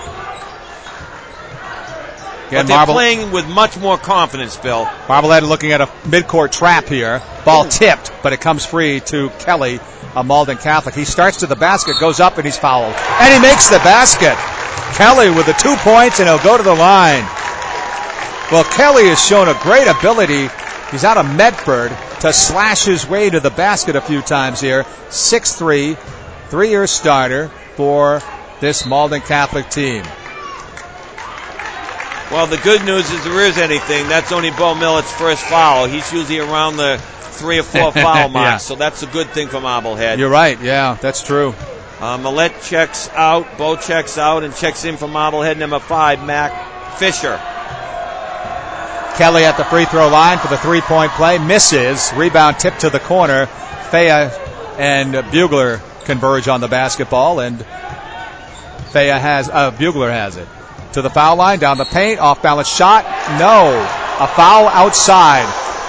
Speaker 1: Again,
Speaker 2: but they're
Speaker 1: Marble,
Speaker 2: playing with much more confidence, Bill.
Speaker 1: Marblehead looking at a midcourt trap here. Ball tipped, but it comes free to Kelly of Malden Catholic. He starts to the basket, goes up, and he's fouled. And he makes the basket. Kelly with the two points, and he'll go to the line. Well, Kelly has shown a great ability. He's out of Medford to slash his way to the basket a few times here. six three, three-year starter for this Malden Catholic team.
Speaker 2: Well, the good news is there is anything. That's only Bo Millett's first foul. He's usually around the three or four foul mark,
Speaker 1: yeah.
Speaker 2: So that's a good thing for Marblehead.
Speaker 1: You're right. Yeah, that's true.
Speaker 2: Uh, Millette checks out. Bo checks out and checks in for Marblehead, number five, Mac Fisher.
Speaker 1: Kelly at the free throw line for the three-point play. Misses. Rebound tipped to the corner. Faya and Bugler converge on the basketball, and Faya has, uh, Bugler has it. To the foul line, down the paint, off-balance shot. No. A foul outside.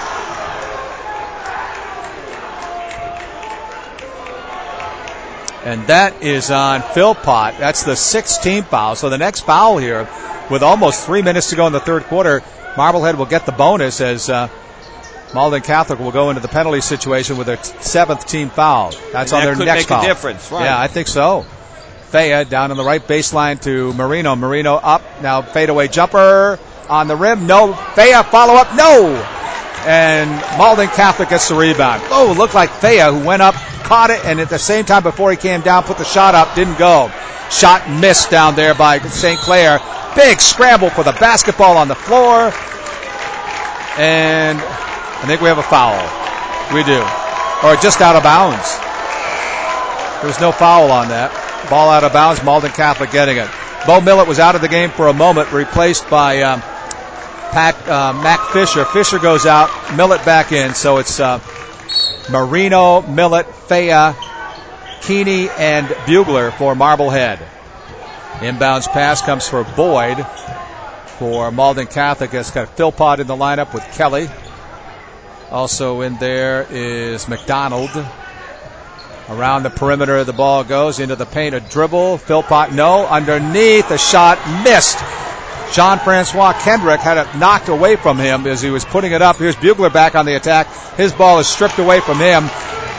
Speaker 1: And that is on Philpott. That's the sixth team foul. So the next foul here, with almost three minutes to go in the third quarter, Marblehead will get the bonus as uh, Malden Catholic will go into the penalty situation with their seventh team foul. That's
Speaker 2: and
Speaker 1: on
Speaker 2: that
Speaker 1: their next foul.
Speaker 2: Could make a difference, right?
Speaker 1: Yeah, I think so. Faya down on the right baseline to Marino. Marino up. Now fadeaway jumper on the rim. No. Faya follow up. No. And Malden Catholic gets the rebound. Oh, looked like Faya, who went up, caught it, and at the same time before he came down, put the shot up, didn't go. Shot missed down there by Saint Clair. Big scramble for the basketball on the floor. And I think we have a foul. We do. Or just out of bounds. There's no foul on that. Ball out of bounds, Malden Catholic getting it. Bo Millett was out of the game for a moment, replaced by um, Pat, uh, Mac Fisher. Fisher goes out, Millett back in, so it's uh, Marino, Millett, Faya, Keeney, and Bugler for Marblehead. Inbounds pass comes for Boyd for Malden Catholic. It's got Philpott in the lineup with Kelly. Also in there is McDonald. Around the perimeter, the ball goes into the paint. A dribble. Philpott, no. Underneath, the shot missed. Jean-Francois Kendrick had it knocked away from him as he was putting it up. Here's Bugler back on the attack. His ball is stripped away from him.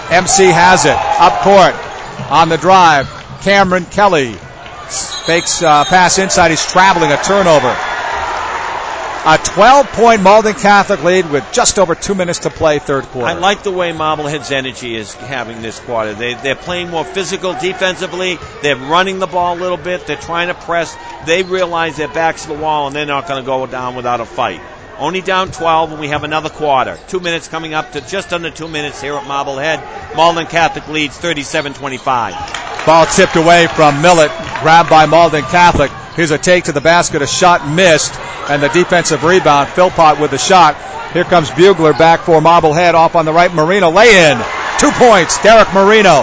Speaker 1: M C has it. Up court. On the drive. Cameron Kelly fakes uh, pass inside. He's traveling. A turnover. A twelve-point Malden Catholic lead with just over two minutes to play, third quarter.
Speaker 2: I like the way Marblehead's energy is having this quarter. They, they're playing more physical defensively. They're running the ball a little bit. They're trying to press. They realize their back's to the wall, and they're not going to go down without a fight. Only down twelve, and we have another quarter. Two minutes coming up to just under two minutes here at Marblehead. Malden Catholic leads thirty-seven twenty-five.
Speaker 1: Ball tipped away from Millett, grabbed by Malden Catholic. Here's a take to the basket, a shot missed, and the defensive rebound. Philpott with the shot. Here comes Bugler back for Marblehead, off on the right. Marino lay in. Two points, Derek Marino.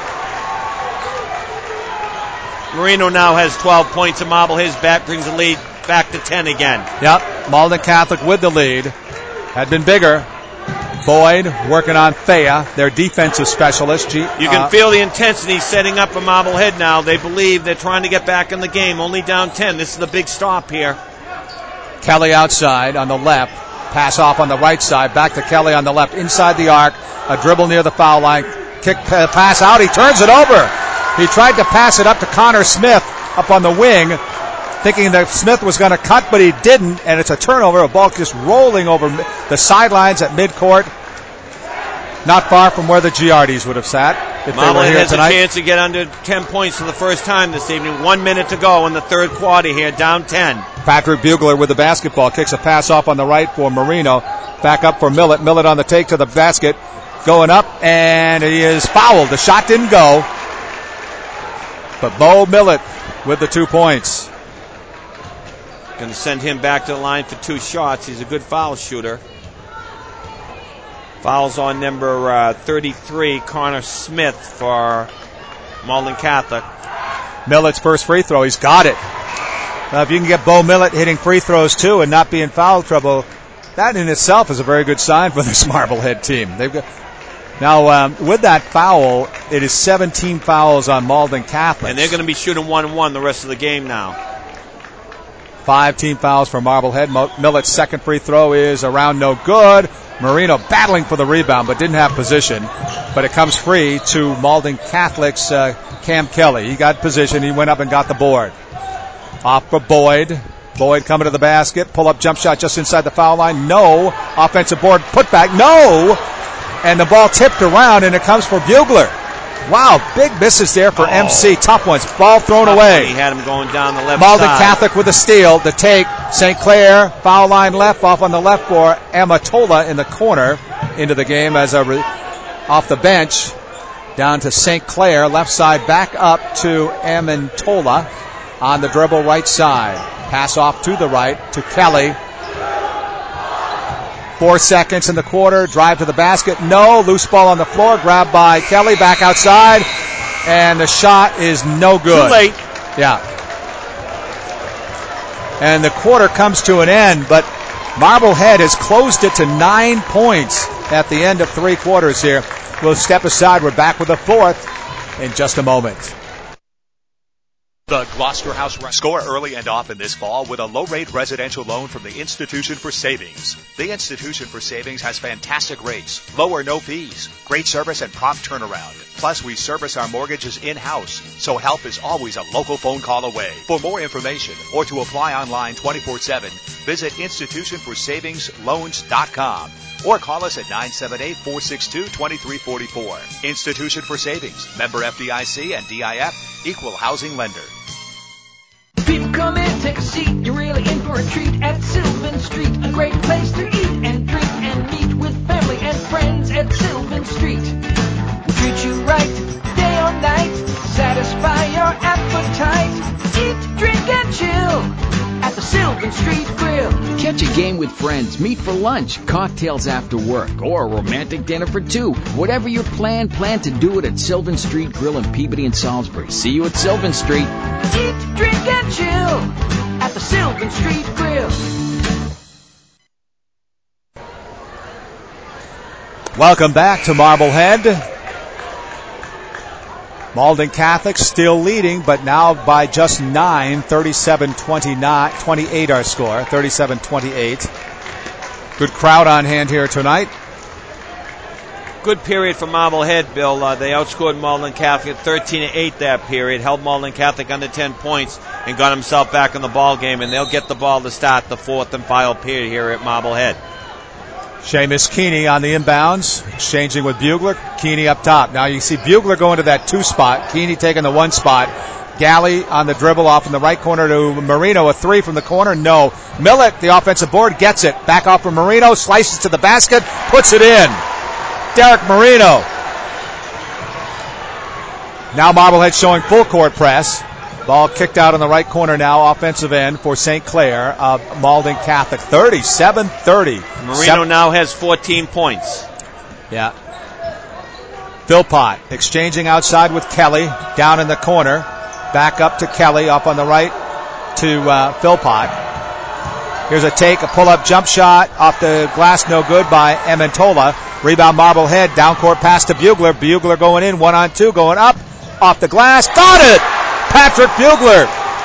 Speaker 2: Marino now has twelve points, and Marblehead's back brings the lead back to ten again.
Speaker 1: Yep, Malden Catholic with the lead. Had been bigger. Boyd working on Thea, their defensive specialist. G-
Speaker 2: you can uh, feel the intensity setting up for Marblehead now. They believe they're trying to get back in the game. Only down ten. This is the big stop here.
Speaker 1: Kelly outside on the left. Pass off on the right side. Back to Kelly on the left. Inside the arc. A dribble near the foul line. Kick uh, pass out. He turns it over. He tried to pass it up to Connor Smith up on the wing, thinking that Smith was going to cut, but he didn't, and it's a turnover. A ball just rolling over the sidelines at midcourt. Not far from where the Giardis would have sat if they were here
Speaker 2: has
Speaker 1: tonight.
Speaker 2: A chance to get under ten points for the first time this evening. One minute to go in the third quarter here, down ten.
Speaker 1: Patrick Bugler with the basketball. Kicks a pass off on the right for Marino. Back up for Millett. Millett on the take to the basket. Going up, and he is fouled. The shot didn't go. But Bo Millett with the two points.
Speaker 2: Going to send him back to the line for two shots. He's a good foul shooter. Fouls on number uh, thirty-three, Connor Smith for Malden Catholic.
Speaker 1: Millett's first free throw. He's got it. Uh, if you can get Bo Millett hitting free throws too and not be in foul trouble, that in itself is a very good sign for this Marblehead team. They've got Now, um, with that foul, it is seventeen fouls on Malden Catholic.
Speaker 2: And they're going to be shooting one and one the rest of the game now.
Speaker 1: Five team fouls for Marblehead. Mo- Millett's second free throw is around no good. Marino battling for the rebound, but didn't have position. But it comes free to Malden Catholic's uh, Cam Kelly. He got position. He went up and got the board. Off for Boyd. Boyd coming to the basket. Pull-up jump shot just inside the foul line. No. Offensive board. Put back. No. And the ball tipped around, and it comes for Bugler. Wow, big misses there for oh. M C. Tough ones. Ball thrown
Speaker 2: Tough
Speaker 1: away.
Speaker 2: One. He had him going down the left
Speaker 1: Malden
Speaker 2: side.
Speaker 1: Catholic with a steal. The take. Saint Clair, foul line left, off on the left for Amatola in the corner. Into the game as a re- off the bench. Down to Saint Clair, left side, back up to Amatola on the dribble right side. Pass off to the right to Kelly. Four seconds in the quarter. Drive to the basket. No. Loose ball on the floor. Grabbed by Kelly. Back outside. And the shot is no good.
Speaker 2: Too late.
Speaker 1: Yeah. And the quarter comes to an end, but Marblehead has closed it to nine points at the end of three quarters here. We'll step aside. We're back with the fourth in just a moment.
Speaker 3: The Gloucester House Rent. Score early and often this fall with a low-rate residential loan from the Institution for Savings. The Institution for Savings has fantastic rates, low or no fees, great service, and prompt turnaround. Plus, we service our mortgages in-house, so help is always a local phone call away. For more information or to apply online twenty-four seven, visit institution for savings loans dot com or call us at nine seven eight, four six two, two three four four. Institution for Savings, member F D I C and D I F, equal housing lender.
Speaker 7: People come in, take a seat, you're really in for a treat at Sylvan Street. A great place to eat and drink and meet with family and friends at Sylvan Street. We'll treat you right, day or night, satisfy your appetite. Eat, drink, and chill at the Sylvan Street Grill.
Speaker 8: Catch a game with friends, meet for lunch, cocktails after work, or a romantic dinner for two. Whatever your plan, plan to do it at Sylvan Street Grill in Peabody and Salisbury. See you at Sylvan Street.
Speaker 7: Eat, drink, and chill at the Sylvan Street Grill.
Speaker 1: Welcome back to Marblehead. Malden Catholic still leading, but now by just nine, thirty-seven twenty-eight our score, thirty-seven twenty-eight. Good crowd on hand here tonight.
Speaker 2: good period for Marblehead, Bill. Uh, they outscored Malden Catholic thirteen to eight that period, held Malden Catholic under ten points, and got himself back in the ball game. And they'll get the ball to start the fourth and final period here at Marblehead.
Speaker 1: Seamus Keeney on the inbounds, exchanging with Bugler. Keeney up top. Now you see Bugler going to that two spot. Keeney taking the one spot. Galley on the dribble off in the right corner to Marino. A three from the corner. No. Millett, the offensive board, gets it. Back off from Marino. Slices to the basket. Puts it in. Derek Marino. Now Marblehead showing full court press. Ball kicked out in the right corner now, offensive end for Saint Clair of Malden Catholic. thirty-seven thirty.
Speaker 2: Marino
Speaker 1: Seven.
Speaker 2: now has fourteen points.
Speaker 1: Yeah. Philpott exchanging outside with Kelly down in the corner. Back up to Kelly up on the right to uh, Philpott. Here's a take, a pull-up jump shot off the glass, no good by Amentola. Rebound Marblehead, down court pass to Bugler. Bugler going in, one on two, going up, off the glass, got it! Patrick Bugler.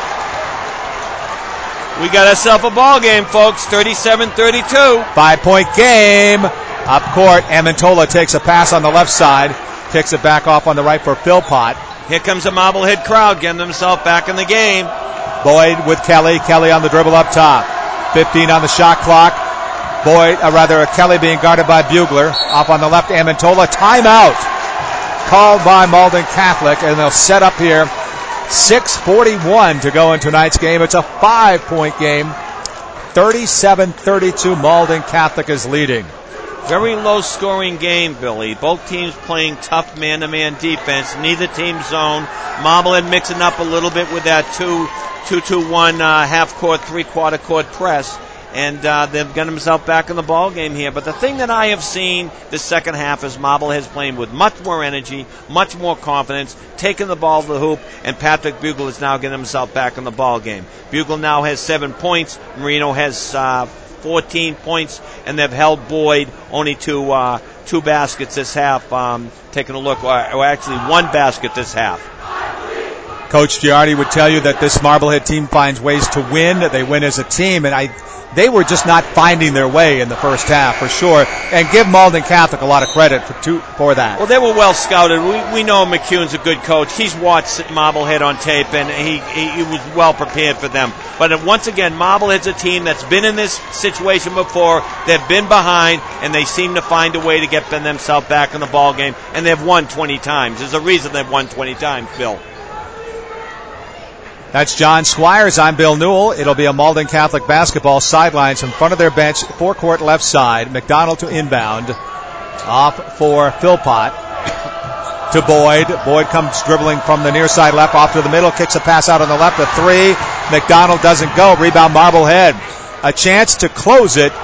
Speaker 2: We got ourselves a ball game, folks. thirty-seven thirty-two.
Speaker 1: Five-point game. Up court, Amentola takes a pass on the left side. Kicks it back off on the right for Philpott.
Speaker 2: Here comes the Marblehead crowd getting themselves back in the game.
Speaker 1: Boyd with Kelly. Kelly on the dribble up top. fifteen on the shot clock. Boyd, or rather Kelly being guarded by Bugler. Off on the left, Amentola. Timeout. Called by Malden Catholic, and they'll set up here. six forty-one to go in tonight's game. It's a five-point game. thirty-seven thirty-two. Malden Catholic is leading.
Speaker 2: Very low-scoring game, Billy. Both teams playing tough man-to-man defense. Neither team zone. Marblehead mixing up a little bit with that two, two, two, one uh, half-court, three-quarter court press. And uh, they've got themselves back in the ball game here. But the thing that I have seen this second half is Marblehead's playing with much more energy, much more confidence, taking the ball to the hoop, and Patrick Bugler is now getting himself back in the ball game. Bugler now has seven points. Marino has uh, fourteen points, and they've held Boyd only to uh, two baskets this half. Um, taking a look, or, or actually one basket this half.
Speaker 1: Coach Giardi would tell you that this Marblehead team finds ways to win. They win as a team, and I, they were just not finding their way in the first half for sure. And give Malden Catholic a lot of credit for two, for that.
Speaker 2: Well, they were well scouted. We, we know McCune's a good coach. He's watched Marblehead on tape, and he, he, he was well prepared for them. But once again, Marblehead's a team that's been in this situation before. They've been behind, and they seem to find a way to get themselves back in the ball game. And they've won twenty times. There's a reason they've won twenty times, Bill.
Speaker 1: That's John Squires. I'm Bill Newell. It'll be a Malden Catholic basketball sidelines in front of their bench, forecourt left side. McDonald to inbound. Off for Philpott. To Boyd. Boyd comes dribbling from the near side left off to the middle. Kicks a pass out on the left. A three. McDonald doesn't go. Rebound Marblehead. A chance to close it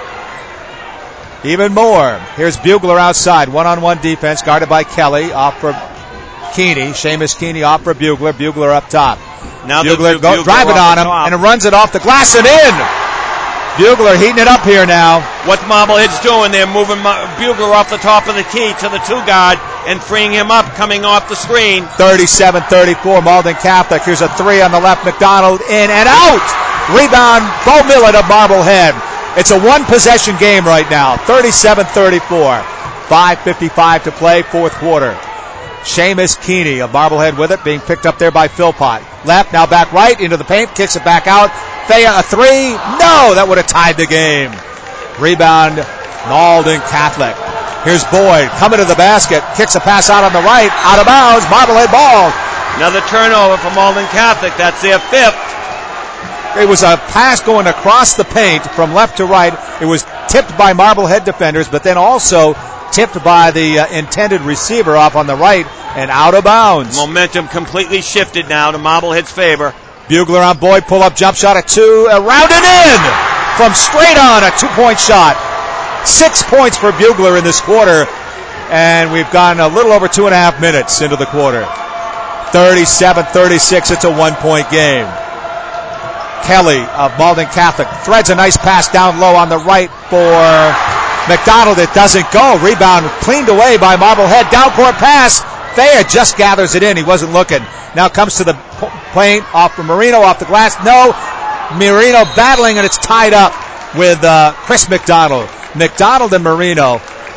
Speaker 1: even more. Here's Bugler outside. One-on-one defense guarded by Kelly. Off for Keeney. Seamus Keeney off for Bugler. Bugler up top.
Speaker 2: Now
Speaker 1: Bugler
Speaker 2: the,
Speaker 1: go,
Speaker 2: Bugler
Speaker 1: driving on him
Speaker 2: top.
Speaker 1: and runs it off the glass and in. Bugler heating it up here now.
Speaker 2: What Marblehead's doing, they're moving Bugler off the top of the key to the two guard and freeing him up, coming off the screen.
Speaker 1: thirty-seven thirty-four Malden Catholic. Here's a three on the left. McDonald in and out. Rebound, Bo Millett of Marblehead. It's a one-possession game right now. thirty-seven thirty-four. five fifty-five to play, fourth quarter. Seamus Keeney of Marblehead with it, being picked up there by Philpott. Left, now back right, into the paint, kicks it back out. Thea, a three. No, that would have tied the game. Rebound, Malden Catholic. Here's Boyd, coming to the basket, kicks a pass out on the right, out of bounds, Marblehead ball.
Speaker 2: Another turnover for Malden Catholic, that's their fifth.
Speaker 1: It was a pass going across the paint from left to right. It was tipped by Marblehead defenders, but then also tipped by the uh, intended receiver off on the right and out of bounds.
Speaker 2: Momentum completely shifted now to Marblehead's favor.
Speaker 1: Bugler on Boyd, pull-up jump shot at two, uh, rounded in from straight on, a two-point shot. Six points for Bugler in this quarter, and we've gone a little over two and a half minutes into the quarter. thirty-seven thirty-six, it's a one-point game. Kelly of Malden Catholic threads a nice pass down low on the right for McDonald. It doesn't go. Rebound cleaned away by Marblehead. Down court pass. Thayer just gathers it in. He wasn't looking. Now comes to the paint off for Marino off the glass. No. Marino battling, and it's tied up with uh, Chris McDonald. McDonald and Marino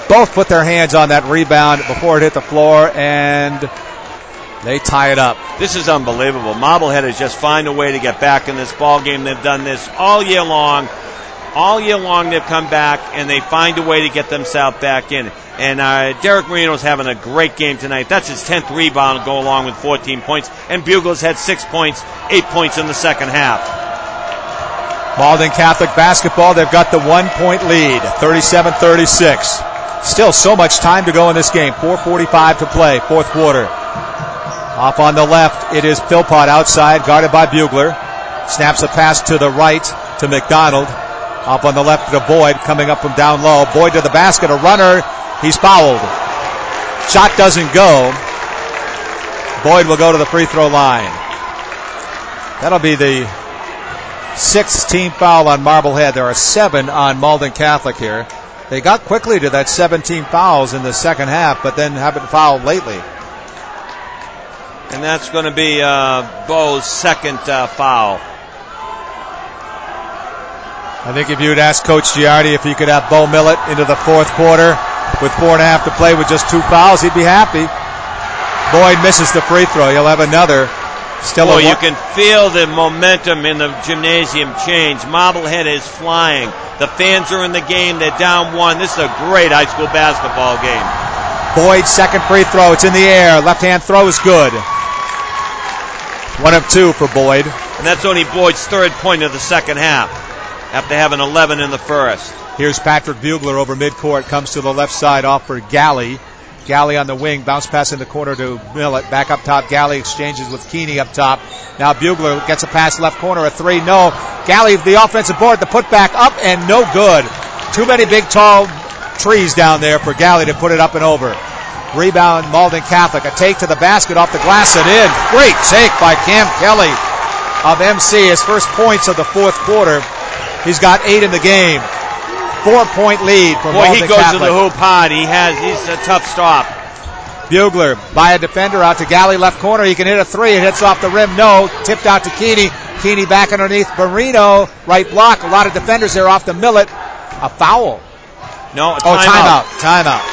Speaker 1: both put their hands on that rebound before it hit the floor, and they tie it up.
Speaker 2: This is unbelievable. Marbleheaders just find a way to get back in this ball game. They've done this all year long. All year long they've come back, and they find a way to get themselves back in. And uh, Derek Marino's having a great game tonight. That's his tenth rebound, go along with fourteen points. And Bugler's had six points, eight points in the second half.
Speaker 1: Malden Catholic basketball, they've got the one-point lead, thirty-seven thirty-six. Still so much time to go in this game. four forty-five to play, fourth quarter. Off on the left, it is Philpott outside, guarded by Bugler. Snaps a pass to the right to McDonald. Off on the left to Boyd, coming up from down low. Boyd to the basket, a runner. He's fouled. Shot doesn't go. Boyd will go to the free throw line. That'll be the sixth team foul on Marblehead. There are seven on Malden Catholic here. They got quickly to that seventeen fouls in the second half, but then haven't fouled lately.
Speaker 2: And that's going to be uh, Bo's second uh, foul.
Speaker 1: I think if you had asked Coach Giardi if he could have Bo Millett into the fourth quarter with four and a half to play with just two fouls, he'd be happy. Boyd misses the free throw. He'll have another. Still
Speaker 2: Boy,
Speaker 1: a
Speaker 2: you can feel the momentum in the gymnasium change. Marblehead is flying. The fans are in the game. They're down one. This is a great high school basketball game.
Speaker 1: Boyd's second free throw. It's in the air. Left-hand throw is good. One of two for Boyd.
Speaker 2: And that's only Boyd's third point of the second half, after having eleven in the first.
Speaker 1: Here's Patrick Bugler over midcourt. Comes to the left side off for Galley. Galley on the wing. Bounce pass in the corner to Millett. Back up top. Galley exchanges with Keeney up top. Now Bugler gets a pass left corner. A three. No. Galley, the offensive board. The putback up and no good. Too many big, tall trees down there for Galley to put it up and over. Rebound, Malden Catholic. A take to the basket off the glass and in. Great take by Cam Kelly of M C. His first points of the fourth quarter. He's got eight in the game. Four-point lead for
Speaker 2: Boy,
Speaker 1: Malden
Speaker 2: he goes
Speaker 1: Catholic.
Speaker 2: to the hoop hard. He has, he's a tough stop.
Speaker 1: Bugler by a defender out to Galley left corner. He can hit a three. It hits off the rim. No. Tipped out to Keeney. Keeney back underneath Marino. Right block. A lot of defenders there off the Millett. A foul.
Speaker 2: No, a
Speaker 1: oh,
Speaker 2: timeout.
Speaker 1: timeout. Timeout.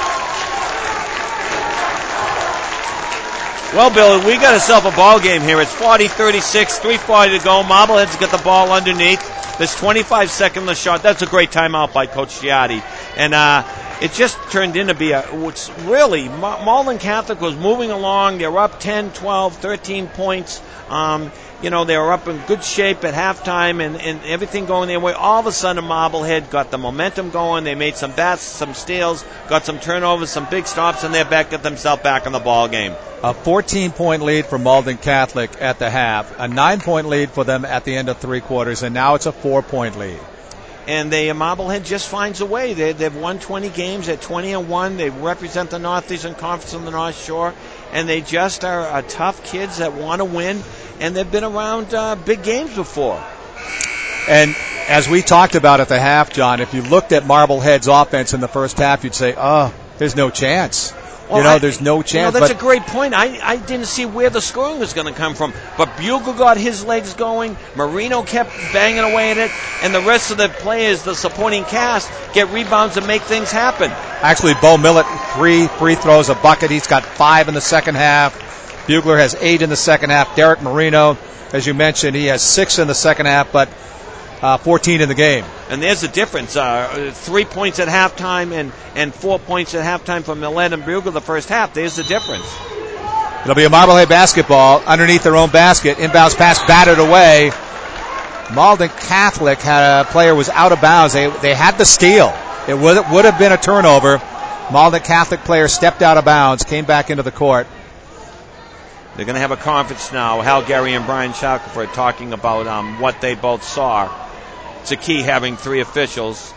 Speaker 2: Well, Bill, we got ourselves a ball game here. It's forty thirty-six, three forty to go. Marblehead's got the ball underneath. There's twenty-five seconds shot. That's a great timeout by Coach Giardi. And uh, it just turned into be a, what's really, Malden Catholic was moving along. They were up ten, twelve, thirteen points. Um, you know, they were up in good shape at halftime and, and everything going their way. All of a sudden, Marblehead got the momentum going. They made some bats, some steals, got some turnovers, some big stops, and they're back, got themselves back in the ball game.
Speaker 1: A fourteen-point lead for Malden Catholic at the half, a nine-point lead for them at the end of three quarters, and now it's a four-point lead.
Speaker 2: And they, Marblehead just finds a way. They, they've won twenty games at twenty and one. They represent the Northeastern Conference on the North Shore, and they just are, are tough kids that want to win, and they've been around uh, big games before.
Speaker 1: And as we talked about at the half, John, if you looked at Marblehead's offense in the first half, you'd say, oh, there's no chance.
Speaker 2: Well,
Speaker 1: you know,
Speaker 2: I,
Speaker 1: there's no chance.
Speaker 2: You know, that's
Speaker 1: but
Speaker 2: a great point. I, I didn't see where the scoring was going to come from. But Bugle got his legs going. Marino kept banging away at it. And the rest of the players, the supporting cast, get rebounds and make things happen.
Speaker 1: Actually, Bo Millett, three free throws, a bucket. He's got five in the second half. Bugler has eight in the second half. Derek Marino, as you mentioned, he has six in the second half, but uh, fourteen in the game.
Speaker 2: And there's the difference. Uh, three points at halftime and, and four points at halftime for Millett and Bugle the first half. There's the difference.
Speaker 1: It'll be a Marblehead basketball underneath their own basket. Inbounds pass batted away. Malden Catholic had a player was out of bounds. They they had the steal. It would, would have been a turnover. Malden Catholic player stepped out of bounds, came back into the court.
Speaker 2: They're going to have a conference now. Hal Gary and Brian Shackelford talking about um, what they both saw. It's a key having three officials.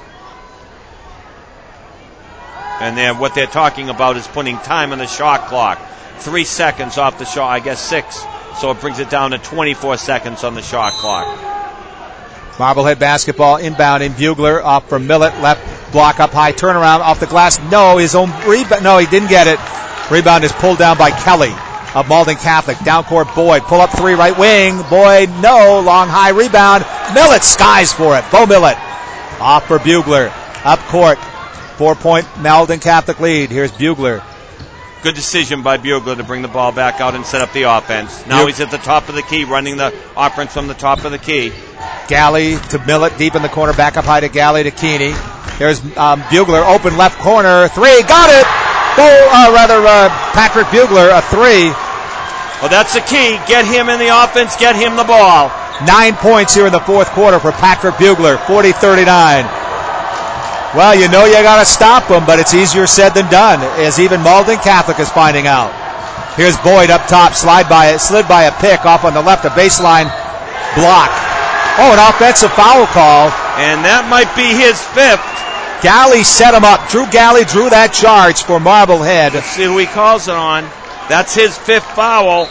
Speaker 2: And then what they're talking about is putting time on the shot clock. Three seconds off the shot, I guess six. So it brings it down to twenty-four seconds on the shot clock.
Speaker 1: Marblehead basketball inbounding. Bugler off from Millett. Left block up high. Turnaround off the glass. No, his own rebound. No, he didn't get it. Rebound is pulled down by Kelly of Malden Catholic. Down court, Boyd. Pull up three, right wing. Boyd, no. Long high rebound. Millett skies for it. Bo Millett off for Bugler. Up court. Four-point Malden Catholic lead. Here's Bugler.
Speaker 2: Good decision by Bugler to bring the ball back out and set up the offense. Now
Speaker 1: Yep.
Speaker 2: he's at the top of the key, running the offense from the top of the key.
Speaker 1: Galley to Millet, deep in the corner, back up high to Galley to Keeney. Here's um, Bugler, open left corner, three, got it! Bo, uh, rather, uh, Patrick Bugler, a three.
Speaker 2: Well, that's the key. Get him in the offense, get him the ball.
Speaker 1: Nine points here in the fourth quarter for Patrick Bugler, forty thirty-nine. Well, you know you got to stop him, but it's easier said than done, as even Malden Catholic is finding out. Here's Boyd up top, slide by it, slid by a pick off on the left, a baseline block. Oh, an offensive foul call.
Speaker 2: And that might be his fifth.
Speaker 1: Galley set him up. Drew Galley drew that charge for Marblehead.
Speaker 2: Let's see who he calls it on. That's his fifth foul.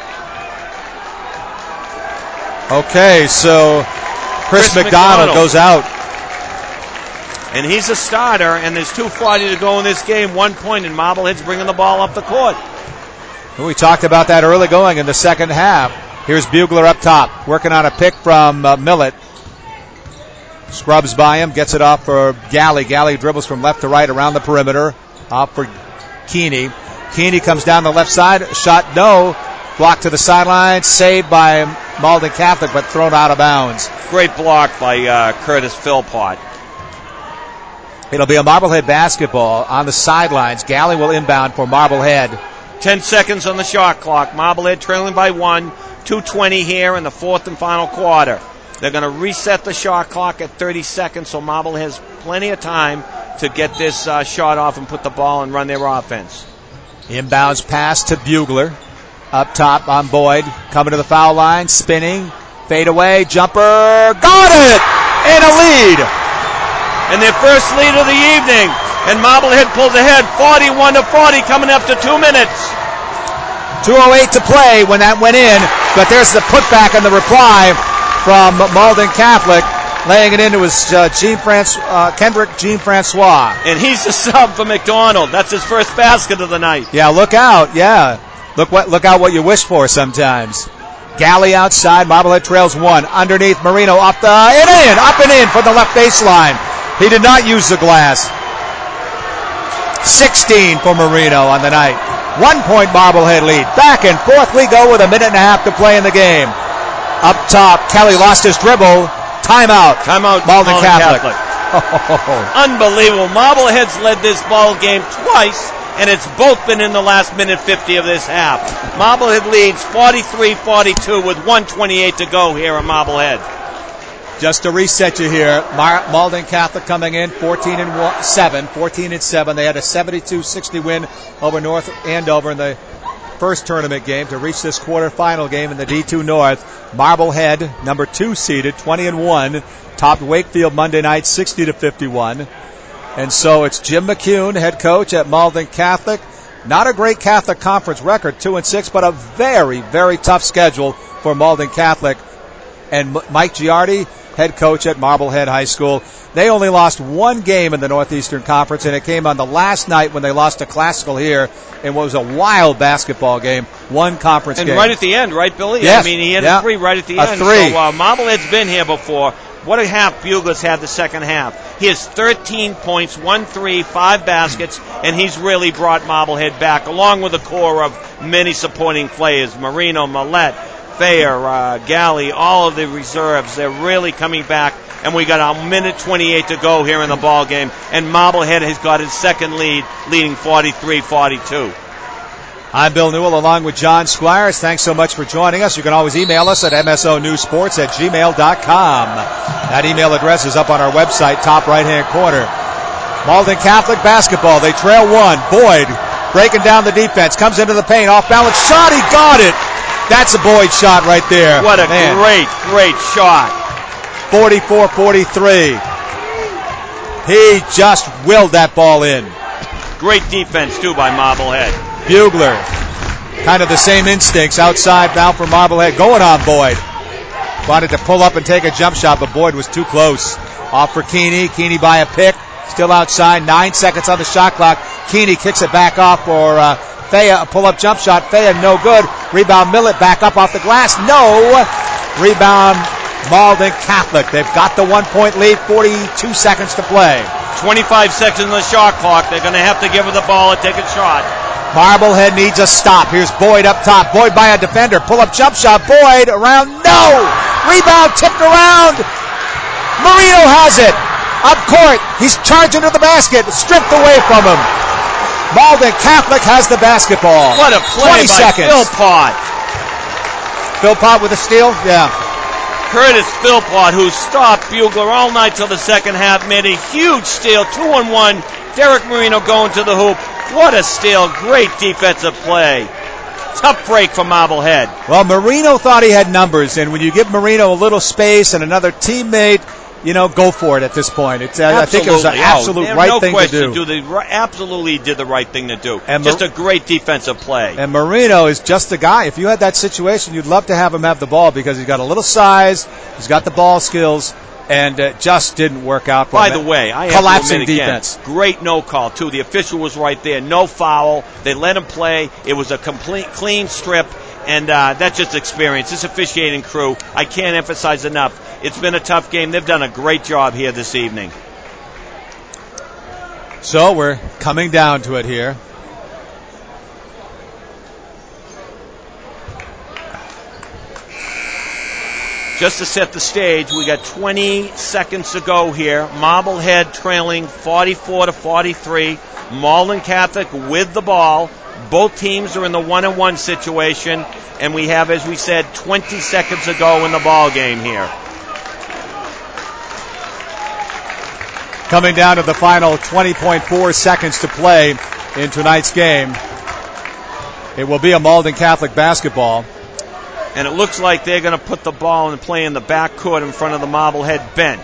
Speaker 1: Okay, so Chris,
Speaker 2: Chris
Speaker 1: McDonald,
Speaker 2: McDonald
Speaker 1: goes out.
Speaker 2: And he's a starter, and there's two forty to go in this game. One point, and Marblehead's bringing the ball up the court.
Speaker 1: We talked about that early going in the second half. Here's Bugler up top, working on a pick from uh, Millet. Scrubs by him, gets it off for Galley. Galley dribbles from left to right around the perimeter. Off for Keeney. Keeney comes down the left side. Shot no. Blocked to the sideline. Saved by Malden Catholic, but thrown out of bounds.
Speaker 2: Great block by uh, Curtis Philpott.
Speaker 1: It'll be a Marblehead basketball on the sidelines. Galley will inbound for Marblehead.
Speaker 2: Ten seconds on the shot clock. Marblehead trailing by one. two twenty here in the fourth and final quarter. They're going to reset the shot clock at thirty seconds, so Marblehead has plenty of time to get this uh, shot off and put the ball and run their offense.
Speaker 1: Inbounds pass to Bugler. Up top on Boyd. Coming to the foul line. Spinning. Fade away. Jumper. Got it! And a lead.
Speaker 2: And their first lead of the evening. And Marblehead pulls ahead forty-one to forty coming up to two minutes.
Speaker 1: two oh eight to play when that went in. But there's the putback and the reply from Malden Catholic. Laying it into his uh, Jean Francois, uh, Kendrick Jean Francois.
Speaker 2: And he's the sub for McDonald. That's his first basket of the night.
Speaker 1: Yeah, look out. Yeah. Look what look out what you wish for sometimes. Galley outside. Marblehead trails one. Underneath Marino up the and in. Up and in from the left baseline. He did not use the glass. sixteen for Marino on the night. One point Marblehead lead. Back and forth we go with a minute and a half to play in the game. Up top, Kelly lost his dribble. Timeout.
Speaker 2: Timeout.
Speaker 1: Malden
Speaker 2: Malden
Speaker 1: Catholic.
Speaker 2: Catholic.
Speaker 1: Oh.
Speaker 2: Unbelievable. Marblehead's led this ball game twice, and it's both been in the last minute fifty of this half. Marblehead leads forty-three forty-two with one twenty-eight to go here at Marblehead.
Speaker 1: Just to reset you here, Mar- Malden Catholic coming in fourteen and seven, fourteen and seven. They had a seventy-two sixty win over North Andover in the first tournament game to reach this quarterfinal game in the D two North. Marblehead, number two seeded, twenty and one, topped Wakefield Monday night sixty to fifty-one. And so it's Jim McCune, head coach at Malden Catholic. Not a great Catholic conference record, two and six, but a very, very tough schedule for Malden Catholic. And Mike Giardi, head coach at Marblehead High School. They only lost one game in the Northeastern Conference, and it came on the last night when they lost to Classical here in what was a wild basketball game. One conference
Speaker 2: and
Speaker 1: game.
Speaker 2: And right at the end, right, Billy?
Speaker 1: Yes.
Speaker 2: I mean, he had
Speaker 1: yeah.
Speaker 2: a three right at the
Speaker 1: a
Speaker 2: end.
Speaker 1: Three.
Speaker 2: So uh, Marblehead's been here before. What a half Bugler's had the second half. He has thirteen points, one three, five baskets, and he's really brought Marblehead back, along with a core of many supporting players. Marino, Millette, Thayer, uh, Galley, all of the reserves. They're really coming back, and we got a minute twenty-eight to go here in the ball game, and Marblehead has got his second lead, leading forty-three forty-two.
Speaker 1: I'm Bill Newell along with John Squires. Thanks so much for joining us. You can always email us at m s o news sports at gmail dot com. That email address is up on our website, top right-hand corner. Malden Catholic basketball. They trail one. Boyd breaking down the defense. Comes into the paint. Off balance shot. He got it. That's a Boyd shot right there.
Speaker 2: What a
Speaker 1: Man.
Speaker 2: great, great shot.
Speaker 1: forty-four forty-three. He just willed that ball in.
Speaker 2: Great defense, too, by Marblehead.
Speaker 1: Bugler, kind of the same instincts outside now for Marblehead, going on Boyd. Wanted to pull up and take a jump shot, but Boyd was too close. Off for Keeney. Keeney by a pick. Still outside. Nine seconds on the shot clock. Keeney kicks it back off for uh, Thea. A pull-up jump shot. Thea no good. Rebound Millet back up off the glass. No. Rebound Malden Catholic. They've got the one-point lead, forty-two seconds to play.
Speaker 2: twenty-five seconds on the shot clock. They're going to have to give her the ball and take a shot.
Speaker 1: Marblehead needs a stop. Here's Boyd up top. Boyd by a defender. Pull-up jump shot. Boyd around. No! Rebound tipped around. Marino has it. Up court. He's charging to the basket. Stripped away from him. Malden Catholic has the basketball.
Speaker 2: What a play
Speaker 1: twenty
Speaker 2: by
Speaker 1: seconds.
Speaker 2: Philpott.
Speaker 1: Philpott with a steal? Yeah.
Speaker 2: Curtis Philpott, who stopped Bugler all night till the second half, made a huge steal. Two on one. Derek Marino going to the hoop. What a steal. Great defensive play. Tough break for Marblehead.
Speaker 1: Well, Marino thought he had numbers, and when you give Marino a little space and another teammate, you know, go for it at this point. It's, uh, I think it was an absolute
Speaker 2: oh,
Speaker 1: right
Speaker 2: no
Speaker 1: thing
Speaker 2: question.
Speaker 1: to do.
Speaker 2: do the, absolutely did the right thing to do.
Speaker 1: And
Speaker 2: Just
Speaker 1: Mar-
Speaker 2: a great defensive play.
Speaker 1: And Marino is just the guy. If you had that situation, you'd love to have him have the ball because he's got a little size, he's got the ball skills, and it just didn't work out for
Speaker 2: By
Speaker 1: him.
Speaker 2: the way, I
Speaker 1: collapsing
Speaker 2: have to admit again,
Speaker 1: defense.
Speaker 2: Great no call, too. The official was right there. No foul. They let him play. It was a complete clean strip. And uh, that's just experience. This officiating crew, I can't emphasize enough. It's been a tough game. They've done a great job here this evening.
Speaker 1: So we're coming down to it here.
Speaker 2: Just to set the stage, we got twenty seconds to go here. Marblehead trailing forty-four to forty-three. Malden Catholic with the ball. Both teams are in the one-on-one situation, and we have, as we said, twenty seconds to go in the ball game here.
Speaker 1: Coming down to the final twenty point four seconds to play in tonight's game. It will be a Malden Catholic basketball.
Speaker 2: And it looks like they're going to put the ball and play in the backcourt in front of the Marblehead bench.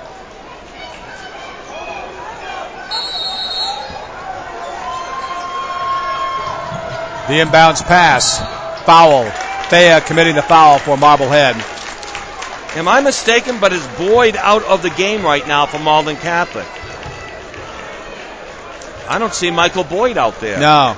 Speaker 1: The inbounds pass. Foul. Thea committing the foul for Marblehead.
Speaker 2: Am I mistaken, but is Boyd out of the game right now for Malden Catholic? I don't see Michael Boyd out there.
Speaker 1: No.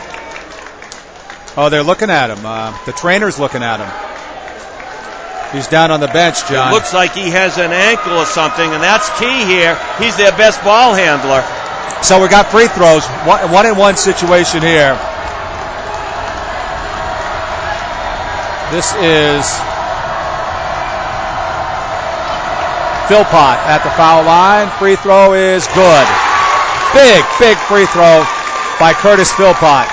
Speaker 1: Oh, they're looking at him. Uh, the trainer's looking at him. He's down on the bench, John.
Speaker 2: It looks like he has an ankle or something, and that's key here. He's their best ball handler.
Speaker 1: So we got free throws. One, one and one situation here. This is Philpott at the foul line. Free throw is good. Big, big free throw by Curtis Philpott.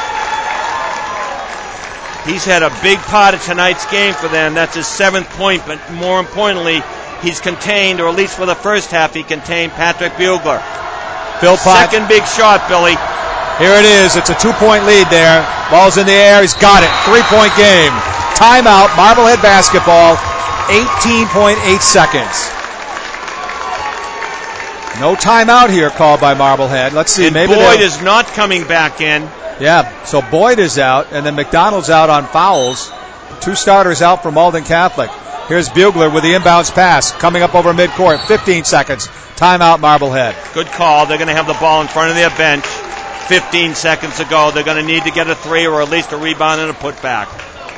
Speaker 2: He's had a big part of tonight's game for them. That's his seventh point, but more importantly, he's contained, or at least for the first half, he contained Patrick Bugler.
Speaker 1: Philpott.
Speaker 2: Second big shot, Billy.
Speaker 1: Here it is. It's a two-point lead there. Ball's in the air. He's got it. Three-point game. Timeout. Marblehead basketball. eighteen point eight seconds. No timeout here called by Marblehead. Let's see.
Speaker 2: And
Speaker 1: maybe
Speaker 2: Boyd is not coming back in.
Speaker 1: Yeah, so Boyd is out, and then McDonald's out on fouls. Two starters out for Malden Catholic. Here's Bugler with the inbounds pass, coming up over midcourt. fifteen seconds. Timeout, Marblehead.
Speaker 2: Good call. They're going to have the ball in front of their bench. fifteen seconds to go. They're going to need to get a three or at least a rebound and a putback.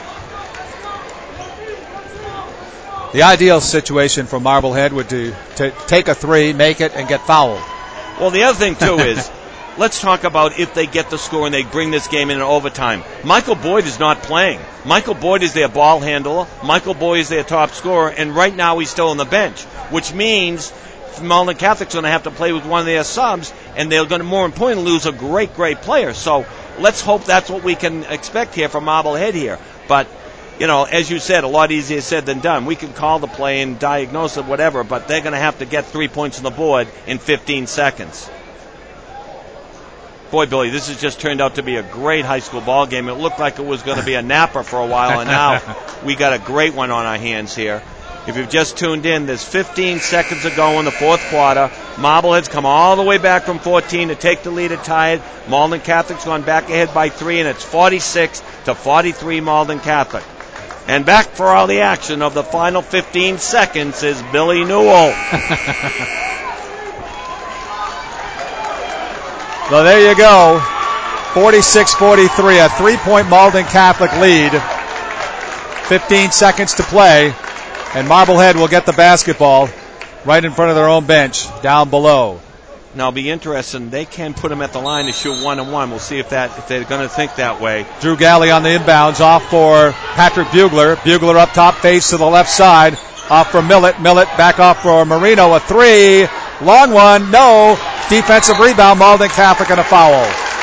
Speaker 1: The ideal situation for Marblehead would be to take a three, make it, and get fouled.
Speaker 2: Well, the other thing, too, is let's talk about if they get the score and they bring this game in in overtime. Michael Boyd is not playing. Michael Boyd is their ball handler. Michael Boyd is their top scorer, and right now he's still on the bench, which means Malden Catholic's going to have to play with one of their subs, and they're going to, more importantly, lose a great, great player. So let's hope that's what we can expect here from Marblehead here. But, you know, as you said, a lot easier said than done. We can call the play and diagnose it, whatever, but they're going to have to get three points on the board in fifteen seconds. Boy, Billy, this has just turned out to be a great high school ball game. It looked like it was going to be a napper for a while, and now we got a great one on our hands here. If you've just tuned in, there's fifteen seconds to go in the fourth quarter. Marblehead's come all the way back from fourteen to take the lead at tied. Malden Catholic's gone back ahead by three, and it's forty-six to forty-three Malden Catholic. And back for all the action of the final fifteen seconds is Billy Newell.
Speaker 1: So there you go. forty-six forty-three, a three-point Malden Catholic lead. fifteen seconds to play. And Marblehead will get the basketball right in front of their own bench down below.
Speaker 2: Now, it'll be interesting. They can put him at the line to shoot one and one. We'll see if that if they're going to think that way.
Speaker 1: Drew Galley on the inbounds, off for Patrick Bugler. Bugler up top, face to the left side. Off for Millett. Millett back off for Marino. A three. Long one. No. Defensive rebound. Malden Catholic and a foul.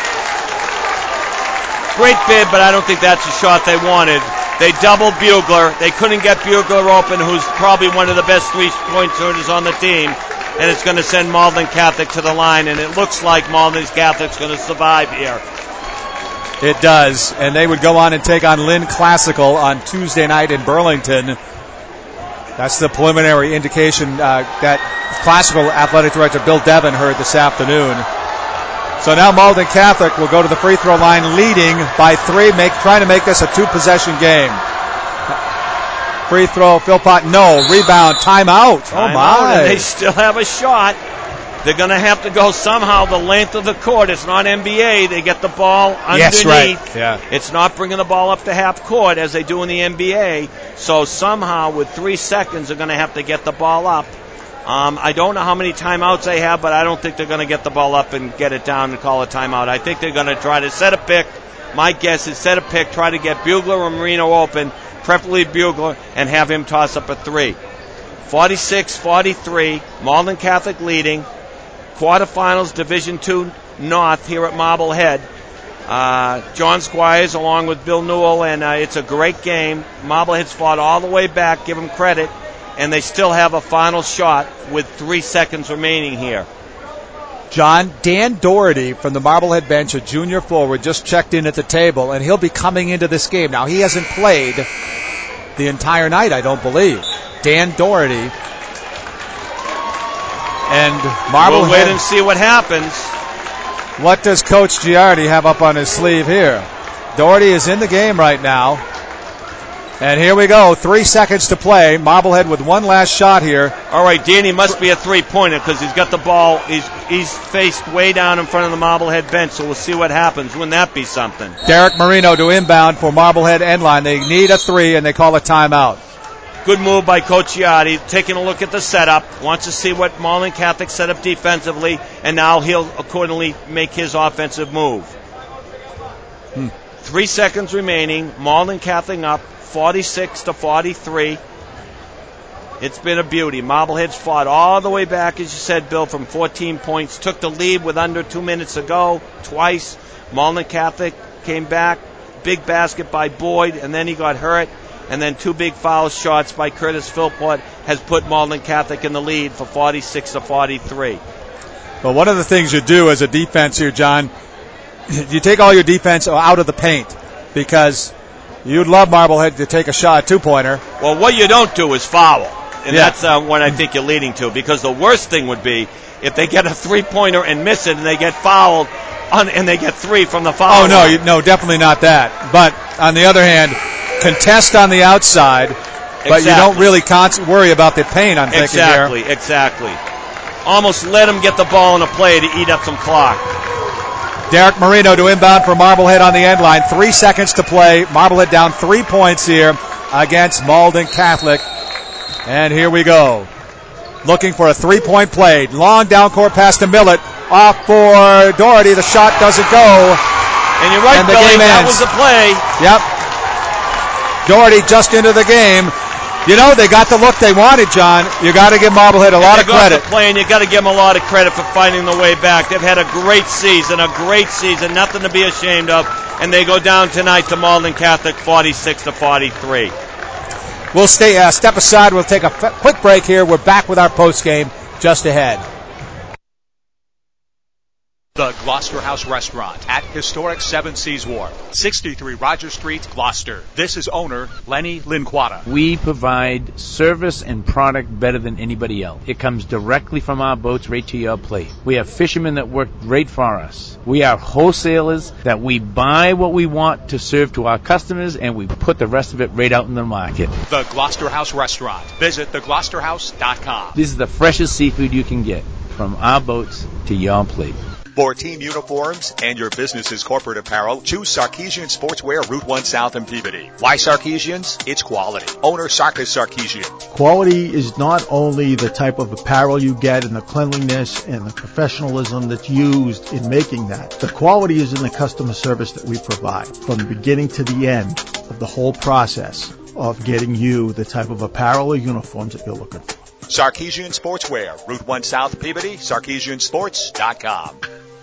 Speaker 2: Great bid, but I don't think that's the shot they wanted. They doubled Bugler. They couldn't get Bugler open, who's probably one of the best three-point shooters on the team. And it's going to send Malden Catholic to the line, and it looks like Malden Catholic's going to survive here.
Speaker 1: It does, and they would go on and take on Lynn Classical on Tuesday night in Burlington. That's the preliminary indication uh, that Classical Athletic Director Bill Devon heard this afternoon. So now Malden Catholic will go to the free throw line leading by three, make, trying to make this a two-possession game. Free throw, Philpott, no. Rebound, timeout.
Speaker 2: Time
Speaker 1: oh, my.
Speaker 2: Out, and they still have a shot. They're going to have to go somehow the length of the court. It's not N B A. They get the ball underneath.
Speaker 1: Yes, right. Yeah.
Speaker 2: It's not bringing the ball up to half court as they do in the N B A. So somehow with three seconds, they're going to have to get the ball up. Um, I don't know how many timeouts they have, but I don't think they're going to get the ball up and get it down and call a timeout. I think they're going to try to set a pick. My guess is set a pick, try to get Bugler or Marino open, preferably Bugler, and have him toss up a three. forty-six forty-three, Malden Catholic leading. Quarterfinals, Division two North here at Marblehead. Uh, John Squires along with Bill Newell, and uh, it's a great game. Marblehead's fought all the way back, give them credit, and they still have a final shot with three seconds remaining here.
Speaker 1: John, Dan Doherty from the Marblehead bench, a junior forward, just checked in at the table, and he'll be coming into this game. Now, he hasn't played the entire night, I don't believe. Dan Doherty. And Marblehead.
Speaker 2: We'll wait and see what happens.
Speaker 1: What does Coach Giardi have up on his sleeve here? Doherty is in the game right now. And here we go. Three seconds to play. Marblehead with one last shot here.
Speaker 2: All right, Danny must be a three-pointer because he's got the ball. He's he's faced way down in front of the Marblehead bench, so we'll see what happens. Wouldn't that be something?
Speaker 1: Derek Marino to inbound for Marblehead end line. They need a three, and they call a timeout.
Speaker 2: Good move by Coach Giardi, taking a look at the setup, wants to see what Malden Catholic set up defensively, and now he'll accordingly make his offensive move. Hmm. Three seconds remaining, Malden Catholic up, forty-six to forty-three. It's been a beauty. Marblehead's fought all the way back, as you said, Bill, from fourteen points. Took the lead with under two minutes to go twice. Malden Catholic came back. Big basket by Boyd, and then he got hurt. And then two big foul shots by Curtis Philpott has put Malden Catholic in the lead for forty-six to forty-three.
Speaker 1: Well, one of the things you do as a defense here, John, you take all your defense out of the paint because you'd love Marblehead to take a shot, a two-pointer.
Speaker 2: Well, what you don't do is foul. And
Speaker 1: yeah.
Speaker 2: that's uh, what I think you're leading to, because the worst thing would be if they get a three-pointer and miss it and they get fouled on, and they get three from the foul.
Speaker 1: Oh, no, you, no, definitely not that. But on the other hand, contest on the outside, but
Speaker 2: exactly.
Speaker 1: You don't really con- worry about the paint, I'm thinking
Speaker 2: exactly,
Speaker 1: here.
Speaker 2: Exactly, exactly. Almost let them get the ball in a play to eat up some clock.
Speaker 1: Derek Marino to inbound for Marblehead on the end line. Three seconds to play. Marblehead down three points here against Malden Catholic. And here we go. Looking for a three-point play. Long down court pass to Millett. Off for Doherty. The shot doesn't go.
Speaker 2: And you're right,
Speaker 1: and the
Speaker 2: Billy,
Speaker 1: game
Speaker 2: that
Speaker 1: ends.
Speaker 2: was the play.
Speaker 1: Yep. Doherty just into the game. You know, they got the look they wanted, John. You got to give Marblehead a lot of credit.
Speaker 2: The play, and you got to give them a lot of credit for finding the way back. They've had a great season, a great season, nothing to be ashamed of. And they go down tonight to Malden Catholic, forty-six to forty-three.
Speaker 1: We'll stay uh, step aside. We'll take a f- quick break here. We're back with our post game just ahead.
Speaker 3: The Gloucester House Restaurant at historic Seven Seas Wharf, sixty-three Roger Street, Gloucester. This is owner Lenny Linquata.
Speaker 14: We provide service and product better than anybody else. It comes directly from our boats right to your plate. We have fishermen that work great for us. We are wholesalers that we buy what we want to serve to our customers, and we put the rest of it right out in the market.
Speaker 3: The Gloucester House Restaurant. Visit the gloucester house dot com.
Speaker 14: This is the freshest seafood you can get from our boats to your plate.
Speaker 3: For team uniforms and your business's corporate apparel, choose Sarkeesian Sportswear, Route one South in Peabody. Why Sarkeesians? It's quality. Owner Sarkis Sarkeesian.
Speaker 6: Quality is not only the type of apparel you get and the cleanliness and the professionalism that's used in making that. The quality is in the customer service that we provide from the beginning to the end of the whole process of getting you the type of apparel or uniforms that you're looking for.
Speaker 3: Sarkeesian Sportswear, Route one South Peabody, sarkeesian sports dot com.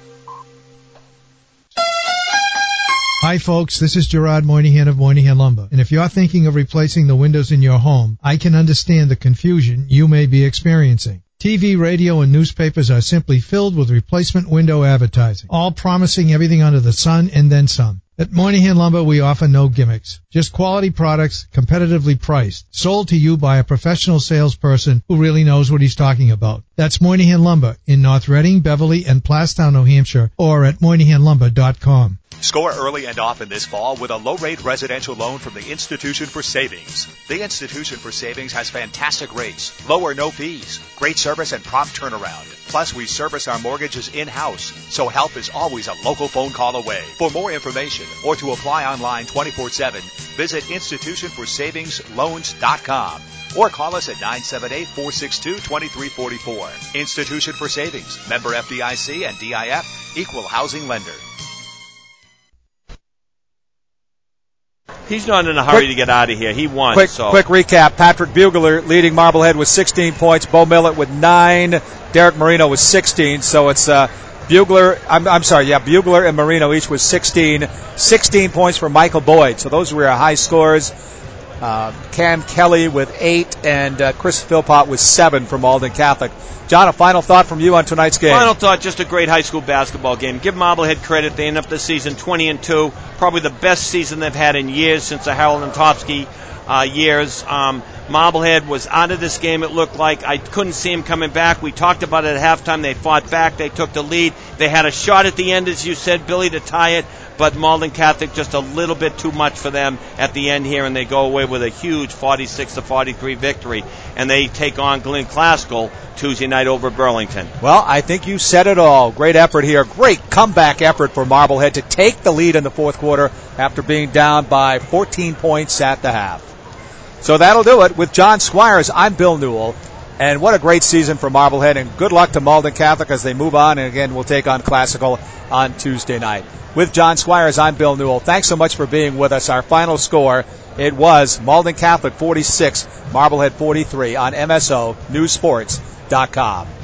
Speaker 4: Hi folks, this is Gerard Moynihan of Moynihan Lumber. And if you're thinking of replacing the windows in your home, I can understand the confusion you may be experiencing. T V, radio, and newspapers are simply filled with replacement window advertising, all promising everything under the sun and then some. At Moynihan Lumber, we offer no gimmicks, just quality products, competitively priced, sold to you by a professional salesperson who really knows what he's talking about. That's Moynihan Lumber in North Reading, Beverly, and Plastown, New Hampshire, or at moynihan lumber dot com.
Speaker 3: Score early and often this fall with a low-rate residential loan from the Institution for Savings. The Institution for Savings has fantastic rates, low or no fees, great service, and prompt turnaround. Plus, we service our mortgages in-house, so help is always a local phone call away. For more information or to apply online twenty-four seven, visit institution for savings loans dot com or call us at nine seven eight, four six two, two three four four. Institution for Savings, member F D I C and D I F, equal housing lender.
Speaker 2: He's not in a hurry
Speaker 1: quick,
Speaker 2: to get out of here. He won.
Speaker 1: Quick,
Speaker 2: so.
Speaker 1: quick recap. Patrick Bugler leading Marblehead with sixteen points. Bo Millett with nine. Derek Marino with sixteen. So it's uh, Bugler. I'm, I'm sorry. Yeah, Bugler and Marino each with sixteen. sixteen points for Michael Boyd. So those were high scores. Uh, Cam Kelly with eight and uh, Chris Philpott with seven from Malden Catholic. John, a final thought from you on tonight's game.
Speaker 2: Final thought, just a great high school basketball game. Give Marblehead credit. They end up the season twenty and two, probably the best season they've had in years since the Harold and Topsky uh, years. Um, Marblehead was out of this game, it looked like. I couldn't see him coming back. We talked about it at halftime. They fought back. They took the lead. They had a shot at the end, as you said, Billy, to tie it. But Malden Catholic just a little bit too much for them at the end here, and they go away with a huge forty-six to forty-three victory. And they take on Glenn Classical Tuesday night over Burlington.
Speaker 1: Well, I think you said it all. Great effort here. Great comeback effort for Marblehead to take the lead in the fourth quarter after being down by fourteen points at the half. So that'll do it. With John Squires, I'm Bill Newell. And what a great season for Marblehead, and good luck to Malden Catholic as they move on. And again, we'll take on Classical on Tuesday night. With John Squires, I'm Bill Newell. Thanks so much for being with us. Our final score, it was Malden Catholic forty-six, Marblehead forty-three on M S O News Sports dot com.